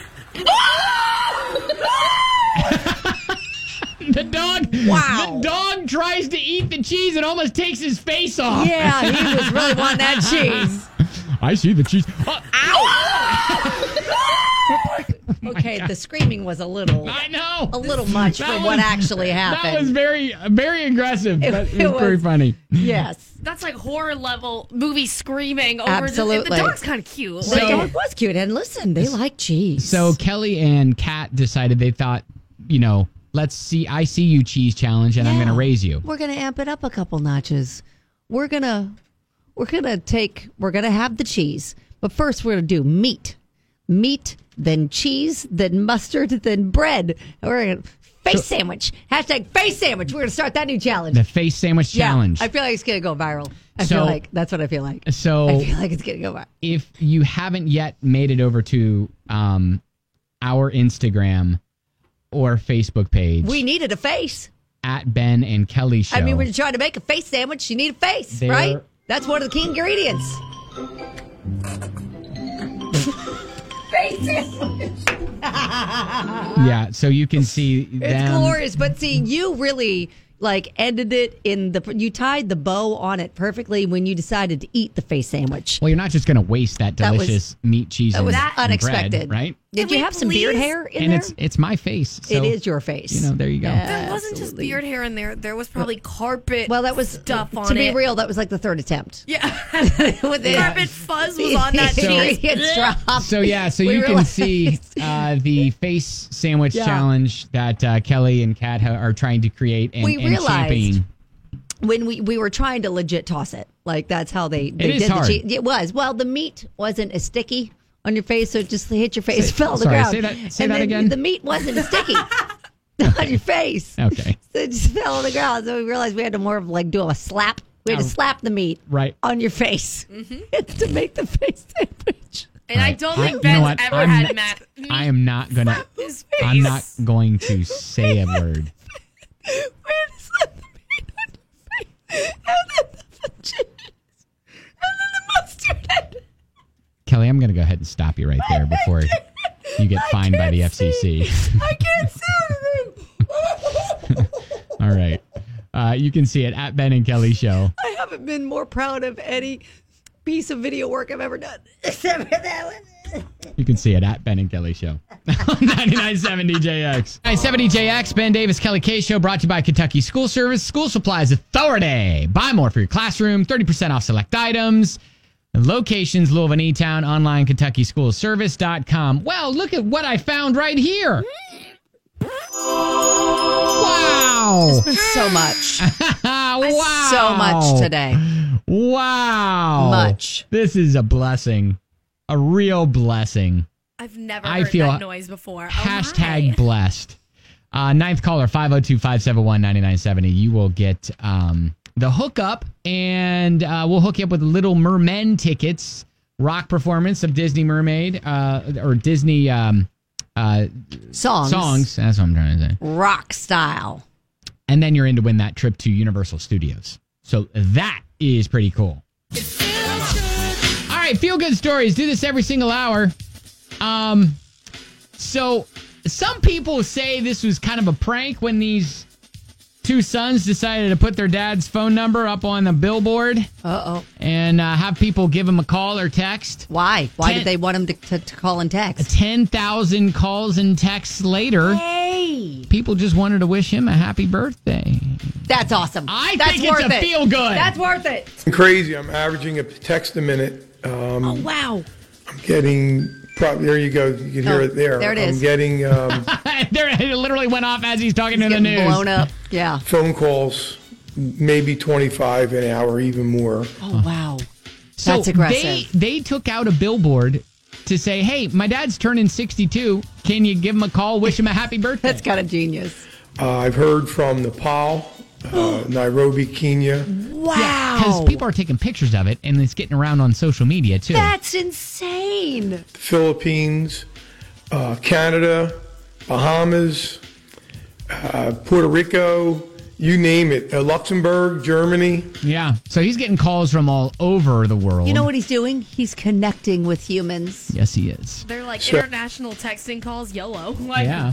B: The dog tries to eat the cheese and almost takes his face off.
C: Yeah, he was really wanting that cheese.
B: I see the cheese. Oh, ow!
C: Okay, the screaming was a little much for what actually happened.
B: That was very, very aggressive. It was very funny.
C: Yes.
H: That's like horror level movie screaming over
C: Absolutely.
H: the dog's kind of cute.
C: The dog was cute, and listen, they like cheese.
B: So Kelly and Kat decided, they thought, let's see, I see you cheese challenge, and I'm going to raise you.
C: We're going to amp it up a couple notches. We're going to have the cheese, but first we're going to do meat, then cheese, then mustard, then bread. We're going to face sandwich. Hashtag face sandwich. We're going to start that new challenge.
B: The face sandwich challenge.
C: I feel like it's going to go viral. That's what I feel like.
B: So
C: I feel like it's going to go viral.
B: If you haven't yet made it over to our Instagram or Facebook page,
C: we needed a face.
B: At Ben and Kelly Show.
C: I mean, we're trying to make a face sandwich. You need a face, right? That's one of the key ingredients. Face sandwich.
B: Yeah, so you can see them.
C: It's glorious, but see, you really ended it you tied the bow on it perfectly when you decided to eat the face sandwich.
B: Well, you're not just going to waste that delicious meat, cheese, and
C: unexpected,
B: bread, right?
C: Did you have some beard hair in there?
B: And it's my face. So,
C: it is your face.
B: There you go.
H: There wasn't just beard hair in there. There was probably carpet. Well,
C: that was
H: stuff on it.
C: To be real, that was like the third attempt.
H: Yeah, carpet fuzz was on that cheese.
B: So you can see the face sandwich challenge that Kelly and Kat are trying to create and championing.
C: When we were trying to legit toss it, that's how they
B: did
C: the cheese. It was. Well, the meat wasn't as sticky on your face, so it just hit your face, fell on the ground.
B: Say that again.
C: The meat wasn't as sticky on your face.
B: Okay.
C: So it just fell on the ground. So we realized we had to more of do a slap. We had to slap the meat on your face to make the face sandwich.
H: And I don't think Ben's ever had Matt.
B: I am not gonna. I'm not going to say a word.
C: We had to slap the meat on your face, and then the cheese, and then the mustard.
B: Kelly, I'm going to go ahead and stop you right there before you get fined by the FCC.
C: I can't see anything.
B: All right. You can see it at Ben and Kelly Show.
C: I haven't been more proud of any piece of video work I've ever done. Except for that one.
B: You can see it at Ben and Kelly Show. 99.7 DJX. 99.7 DJX, Ben Davis, Kelly K Show, brought to you by Kentucky School Service, School Supplies Authority. Buy more for your classroom, 30% off select items. Locations, Louisville and E-Town, online, KentuckySchoolService.com. Well, look at what I found right here. Wow.
C: There's been so much.
B: Wow.
C: So much today.
B: Wow.
C: Much.
B: This is a blessing. A real blessing.
H: I've never heard that noise before.
B: Hashtag blessed. Ninth caller, 502-571-9970. You will get the hookup, and we'll hook you up with Little Mermen tickets, rock performance of Disney Mermaid, or Disney
C: songs.
B: That's what I'm trying to say.
C: Rock style.
B: And then you're in to win that trip to Universal Studios. So that is pretty cool. All right, feel good stories. Do this every single hour. So some people say this was kind of a prank when these two sons decided to put their dad's phone number up on the billboard. And have people give him a call or text.
C: Why? Why did they want him to call and text?
B: 10,000 calls and texts later.
C: Hey!
B: People just wanted to wish him a happy birthday.
C: That's awesome.
B: That's think it's a feel good.
C: That's worth it.
S: It's crazy. I'm averaging a text a minute.
C: Oh, wow.
S: I'm getting... there you go. You can hear it there.
C: There it is.
S: I'm getting...
B: It literally went off as he's talking to the news.
C: Blown up. Yeah.
S: Phone calls, maybe 25 an hour, even more.
C: Oh, wow. That's aggressive.
B: They took out a billboard to say, hey, my dad's turning 62. Can you give him a call, wish him a happy birthday?
C: That's kind of genius.
S: I've heard from Nepal, Nairobi, Kenya.
C: Wow.
B: Because people are taking pictures of it, and it's getting around on social media, too.
C: That's insane.
S: The Philippines, Canada, Bahamas, Puerto Rico, you name it. Luxembourg, Germany.
B: Yeah. So he's getting calls from all over the world.
C: You know what he's doing? He's connecting with humans.
B: Yes, he is.
H: They're like international texting calls, YOLO.
B: Yeah.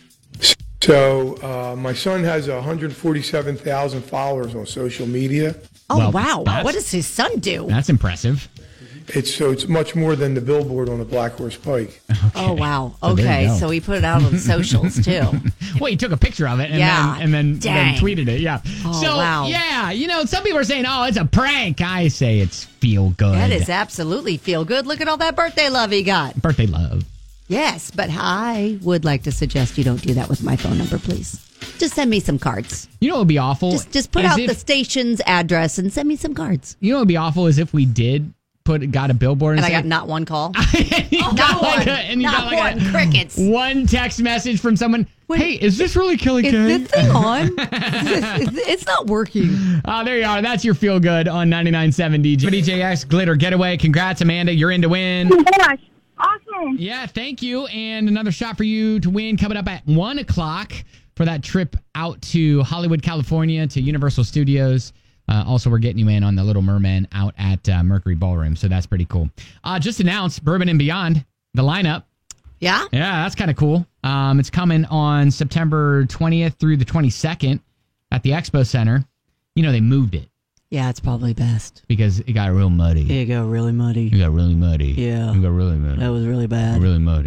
S: So my son has 147,000 followers on social media.
C: Oh, wow. What does his son do?
B: That's impressive.
S: It's much more than the billboard on the Black Horse Pike.
B: Okay.
C: Oh, wow.
B: So
C: Okay, so he put it out on socials, too.
B: Well, he took a picture of it and then tweeted it. Yeah.
C: Oh,
B: so,
C: wow.
B: yeah, some people are saying, oh, it's a prank. I say it's feel good.
C: That is absolutely feel good. Look at all that birthday love he got.
B: Birthday love.
C: Yes, but I would like to suggest you don't do that with my phone number, please. Just send me some cards.
B: You know what would be awful?
C: Just put out the station's address and send me some cards.
B: You know what would be awful is if we did got a billboard
C: and
B: I
C: got not one call.
B: not one.
C: Crickets.
B: One text message from someone. Hey, is this really Kelly K?
C: Is this thing on? It's not working.
B: There you are. That's your feel good on 99.7 DJX Glitter Getaway. Congrats, Amanda. You're in to win.
L: Oh my gosh. Awesome.
B: Yeah, thank you. And another shot for you to win coming up at 1 o'clock for that trip out to Hollywood, California to Universal Studios. Also, we're getting you in on the Little Merman out at Mercury Ballroom, so that's pretty cool. Just announced Bourbon and Beyond, the lineup.
C: Yeah?
B: Yeah, that's kind of cool. It's coming on September 20th through the 22nd at the Expo Center. They moved it.
C: Yeah, it's probably best.
B: Because it got real muddy.
C: It got really muddy.
B: It got really muddy.
C: Yeah.
B: It got really muddy.
C: That was really bad.
B: Really muddy.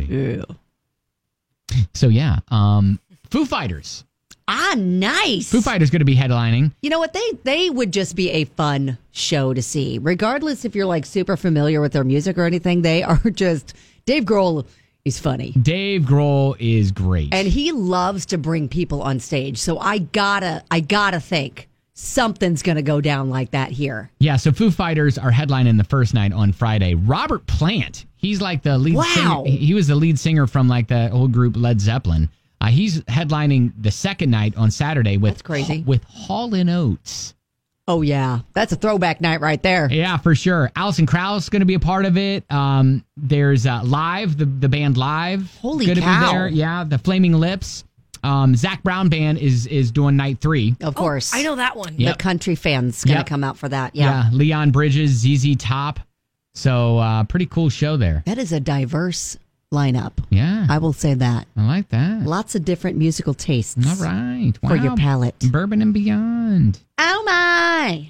C: Yeah.
B: So, yeah. Foo Fighters.
C: Ah, nice.
B: Foo Fighters going to be headlining.
C: You know what? They would just be a fun show to see. Regardless if you're like super familiar with their music or anything, they are just... Dave Grohl is funny.
B: Dave Grohl is great.
C: And he loves to bring people on stage. So I gotta think something's going to go down like that here.
B: Yeah, so Foo Fighters are headlining the first night on Friday. Robert Plant, he's like the lead singer. He was the lead singer from like the old group Led Zeppelin. He's headlining the second night on Saturday with Hall & Oates.
C: Oh, yeah. That's a throwback night right there.
B: Yeah, for sure. Alison Krauss is going to be a part of it. There's Live, the band Live.
C: Holy
B: cow.
C: Gonna
B: be there. Yeah, the Flaming Lips. Zach Brown Band is doing night 3.
C: Of course.
H: I know that one.
C: Yep. The country fan's going to come out for that. Yeah.
B: Leon Bridges, ZZ Top. So pretty cool show there.
C: That is a diverse lineup.
B: Yeah.
C: I will say that.
B: I like that.
C: Lots of different musical tastes.
B: All right. Wow.
C: For your palate.
B: Bourbon and Beyond.
C: Oh, my.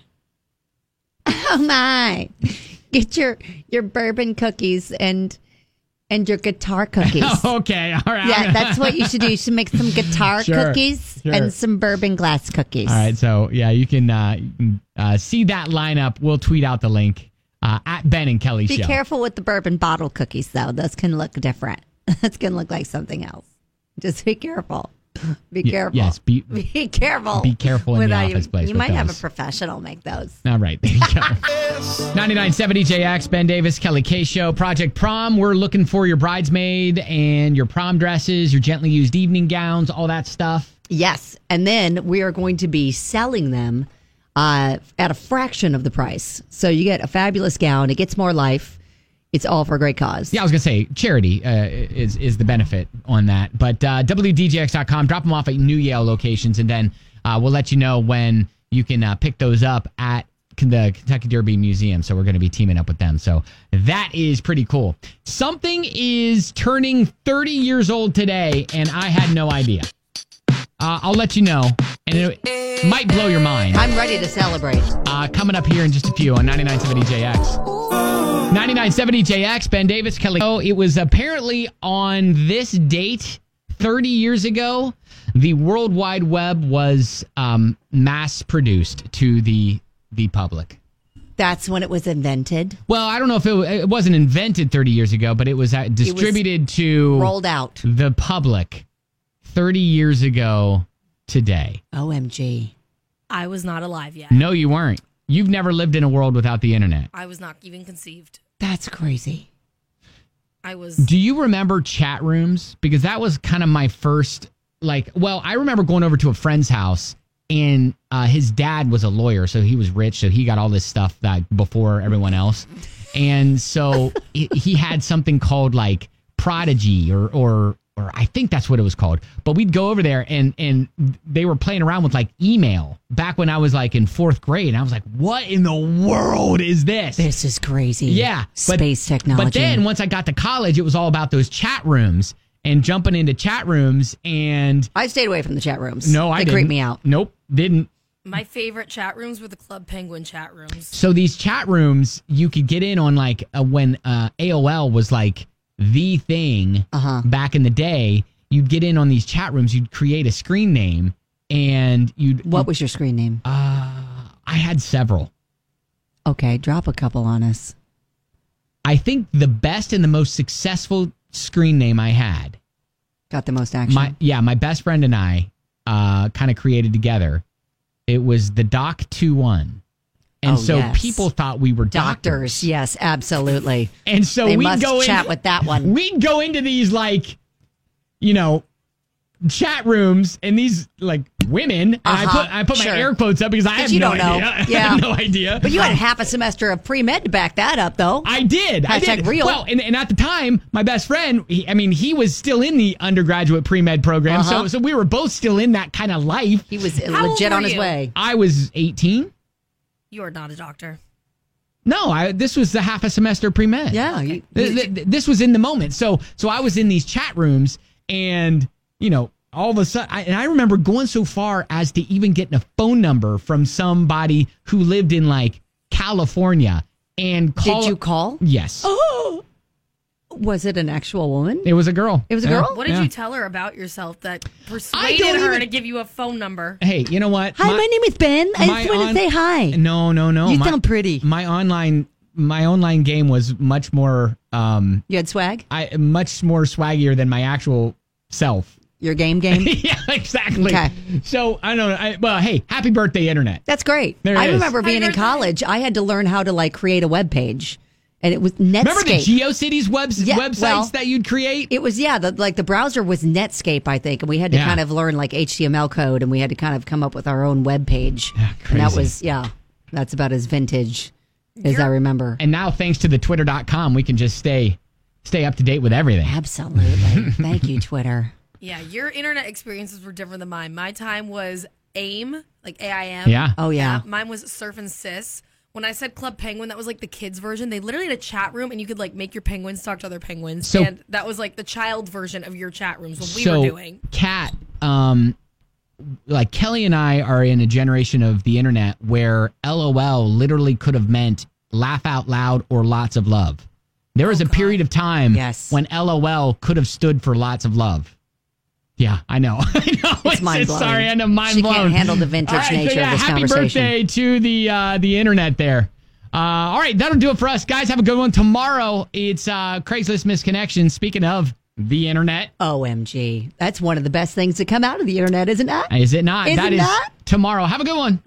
C: Oh, my. Get your bourbon cookies and your guitar cookies.
B: Okay. All right.
C: Yeah, that's what you should do. You should make some guitar cookies and some bourbon glass cookies.
B: All right. So, yeah, you can see that lineup. We'll tweet out the link. At Ben and Kelly Show.
C: Be careful with the bourbon bottle cookies, though. Those can look different. That's going to look like something else. Just be careful. Be careful.
B: Yes, be
C: careful.
B: Be careful in the office place.
C: You might have a professional make those.
B: All right, there you go. 99.7 DJX, Ben Davis, Kelly K Show, Project Prom. We're looking for your bridesmaid and your prom dresses, your gently used evening gowns, all that stuff.
C: Yes, and then we are going to be selling them at a fraction of the price. So you get a fabulous gown. It gets more life. It's all for a great cause.
B: Yeah, I was going to say charity is the benefit on that. But WDJX.com, drop them off at New Yale locations. And then we'll let you know when you can pick those up at the Kentucky Derby Museum. So we're going to be teaming up with them. So that is pretty cool. Something is turning 30 years old today, and I had no idea. I'll let you know, and it might blow your mind.
C: I'm ready to celebrate.
B: Coming up here in just a few on 99.7 DJX. 99.7 DJX, Ben Davis, Kelly. Oh, it was apparently on this date 30 years ago, the World Wide Web was mass produced to the public.
C: That's when it was invented?
B: Well, I don't know if it wasn't invented 30 years ago, but it was distributed to...
C: rolled out.
B: The public 30 years ago today.
C: OMG.
H: I was not alive yet.
B: No, you weren't. You've never lived in a world without the internet.
H: I was not even conceived.
C: That's crazy.
B: Do you remember chat rooms? Because that was kind of my first, I remember going over to a friend's house, and his dad was a lawyer, so he was rich, so he got all this stuff before everyone else. And so he had something called Prodigy or I think that's what it was called. But we'd go over there and they were playing around with email back when I was in 4th grade. And I was like, what in the world is this?
C: This is crazy.
B: Yeah.
C: Space technology.
B: But then once I got to college, it was all about those chat rooms and jumping into chat rooms. And
C: I stayed away from the chat rooms.
B: No, I didn't.
C: They creeped me out.
B: Nope, didn't.
H: My favorite chat rooms were the Club Penguin chat rooms.
B: So these chat rooms, you could get in on when AOL was the thing back in the day. You'd get in on these chat rooms, you'd create a screen name, and
C: What was your screen name?
B: I had several.
C: Okay, drop a couple on us.
B: I think the best and the most successful screen name I had.
C: Got the most action?
B: My best friend and I kind of created together. It was the Doc 21. And
C: yes.
B: People thought we were doctors.
C: Yes, absolutely.
B: And so
C: they
B: we'd
C: must
B: go
C: chat with that one.
B: We'd go into these chat rooms and these women. And I put my air quotes up because I have no idea.
C: Yeah.
B: I have no idea.
C: But you had half a semester of pre-med to back that up, though.
B: I did.
C: Hashtag real.
B: Well, and at the time, my best friend, he was still in the undergraduate pre-med program. So we were both still in that kind of life.
C: He was legit on his way.
B: I was 18.
H: You are not a doctor.
B: No, this was the half a semester pre-med.
C: Yeah.
B: This was in the moment. So I was in these chat rooms and, all of a sudden, I remember going so far as to even getting a phone number from somebody who lived in California and call.
C: Did you call?
B: Yes.
C: Oh. Was it an actual woman?
B: It was a girl.
C: It was a girl?
H: What did you tell her about yourself that persuaded her to give you a phone number?
B: Hey, you know what?
C: Hi, my name is Ben. I just want to say hi.
B: No.
C: You sound pretty.
B: My online game was much more...
C: you had swag?
B: Much more swaggier than my actual self.
C: Your game?
B: Yeah, exactly.
C: Okay.
B: So, I don't know. Hey, happy birthday, Internet.
C: That's great.
B: I
C: remember being in college. I had to learn how to create a web page. And it was Netscape.
B: Remember the GeoCities websites that you'd create?
C: It was, the browser was Netscape, I think. And we had to kind of learn HTML code, and we had to kind of come up with our own web page.
B: Yeah, crazy.
C: And that was, that's about as vintage as I remember.
B: And now, thanks to the Twitter.com, we can just stay up to date with everything.
C: Absolutely. Thank you, Twitter.
H: Yeah, your internet experiences were different than mine. My time was AIM, AIM.
B: Yeah.
C: Oh, yeah.
H: Mine was Surf and Sis. When I said Club Penguin, that was the kids version. They literally had a chat room, and you could make your penguins talk to other penguins. And that was the child version of your chat rooms. What we were doing.
B: Kat, Kelly and I are in a generation of the internet where LOL literally could have meant laugh out loud or lots of love. There was a period of time when LOL could have stood for lots of love. Yeah, I know.
C: It's mind-blowing.
B: Sorry, I know, mind blown.
C: She can't handle the vintage nature of this
B: happy
C: conversation.
B: Happy birthday to the internet there. All right, that'll do it for us, guys. Have a good one. Tomorrow, it's Craigslist Misconnection. Speaking of the internet.
C: OMG. That's one of the best things to come out of the internet, isn't it?
B: Is it not?
C: Is
B: that
C: it
B: is
C: not?
B: Tomorrow. Have a good one.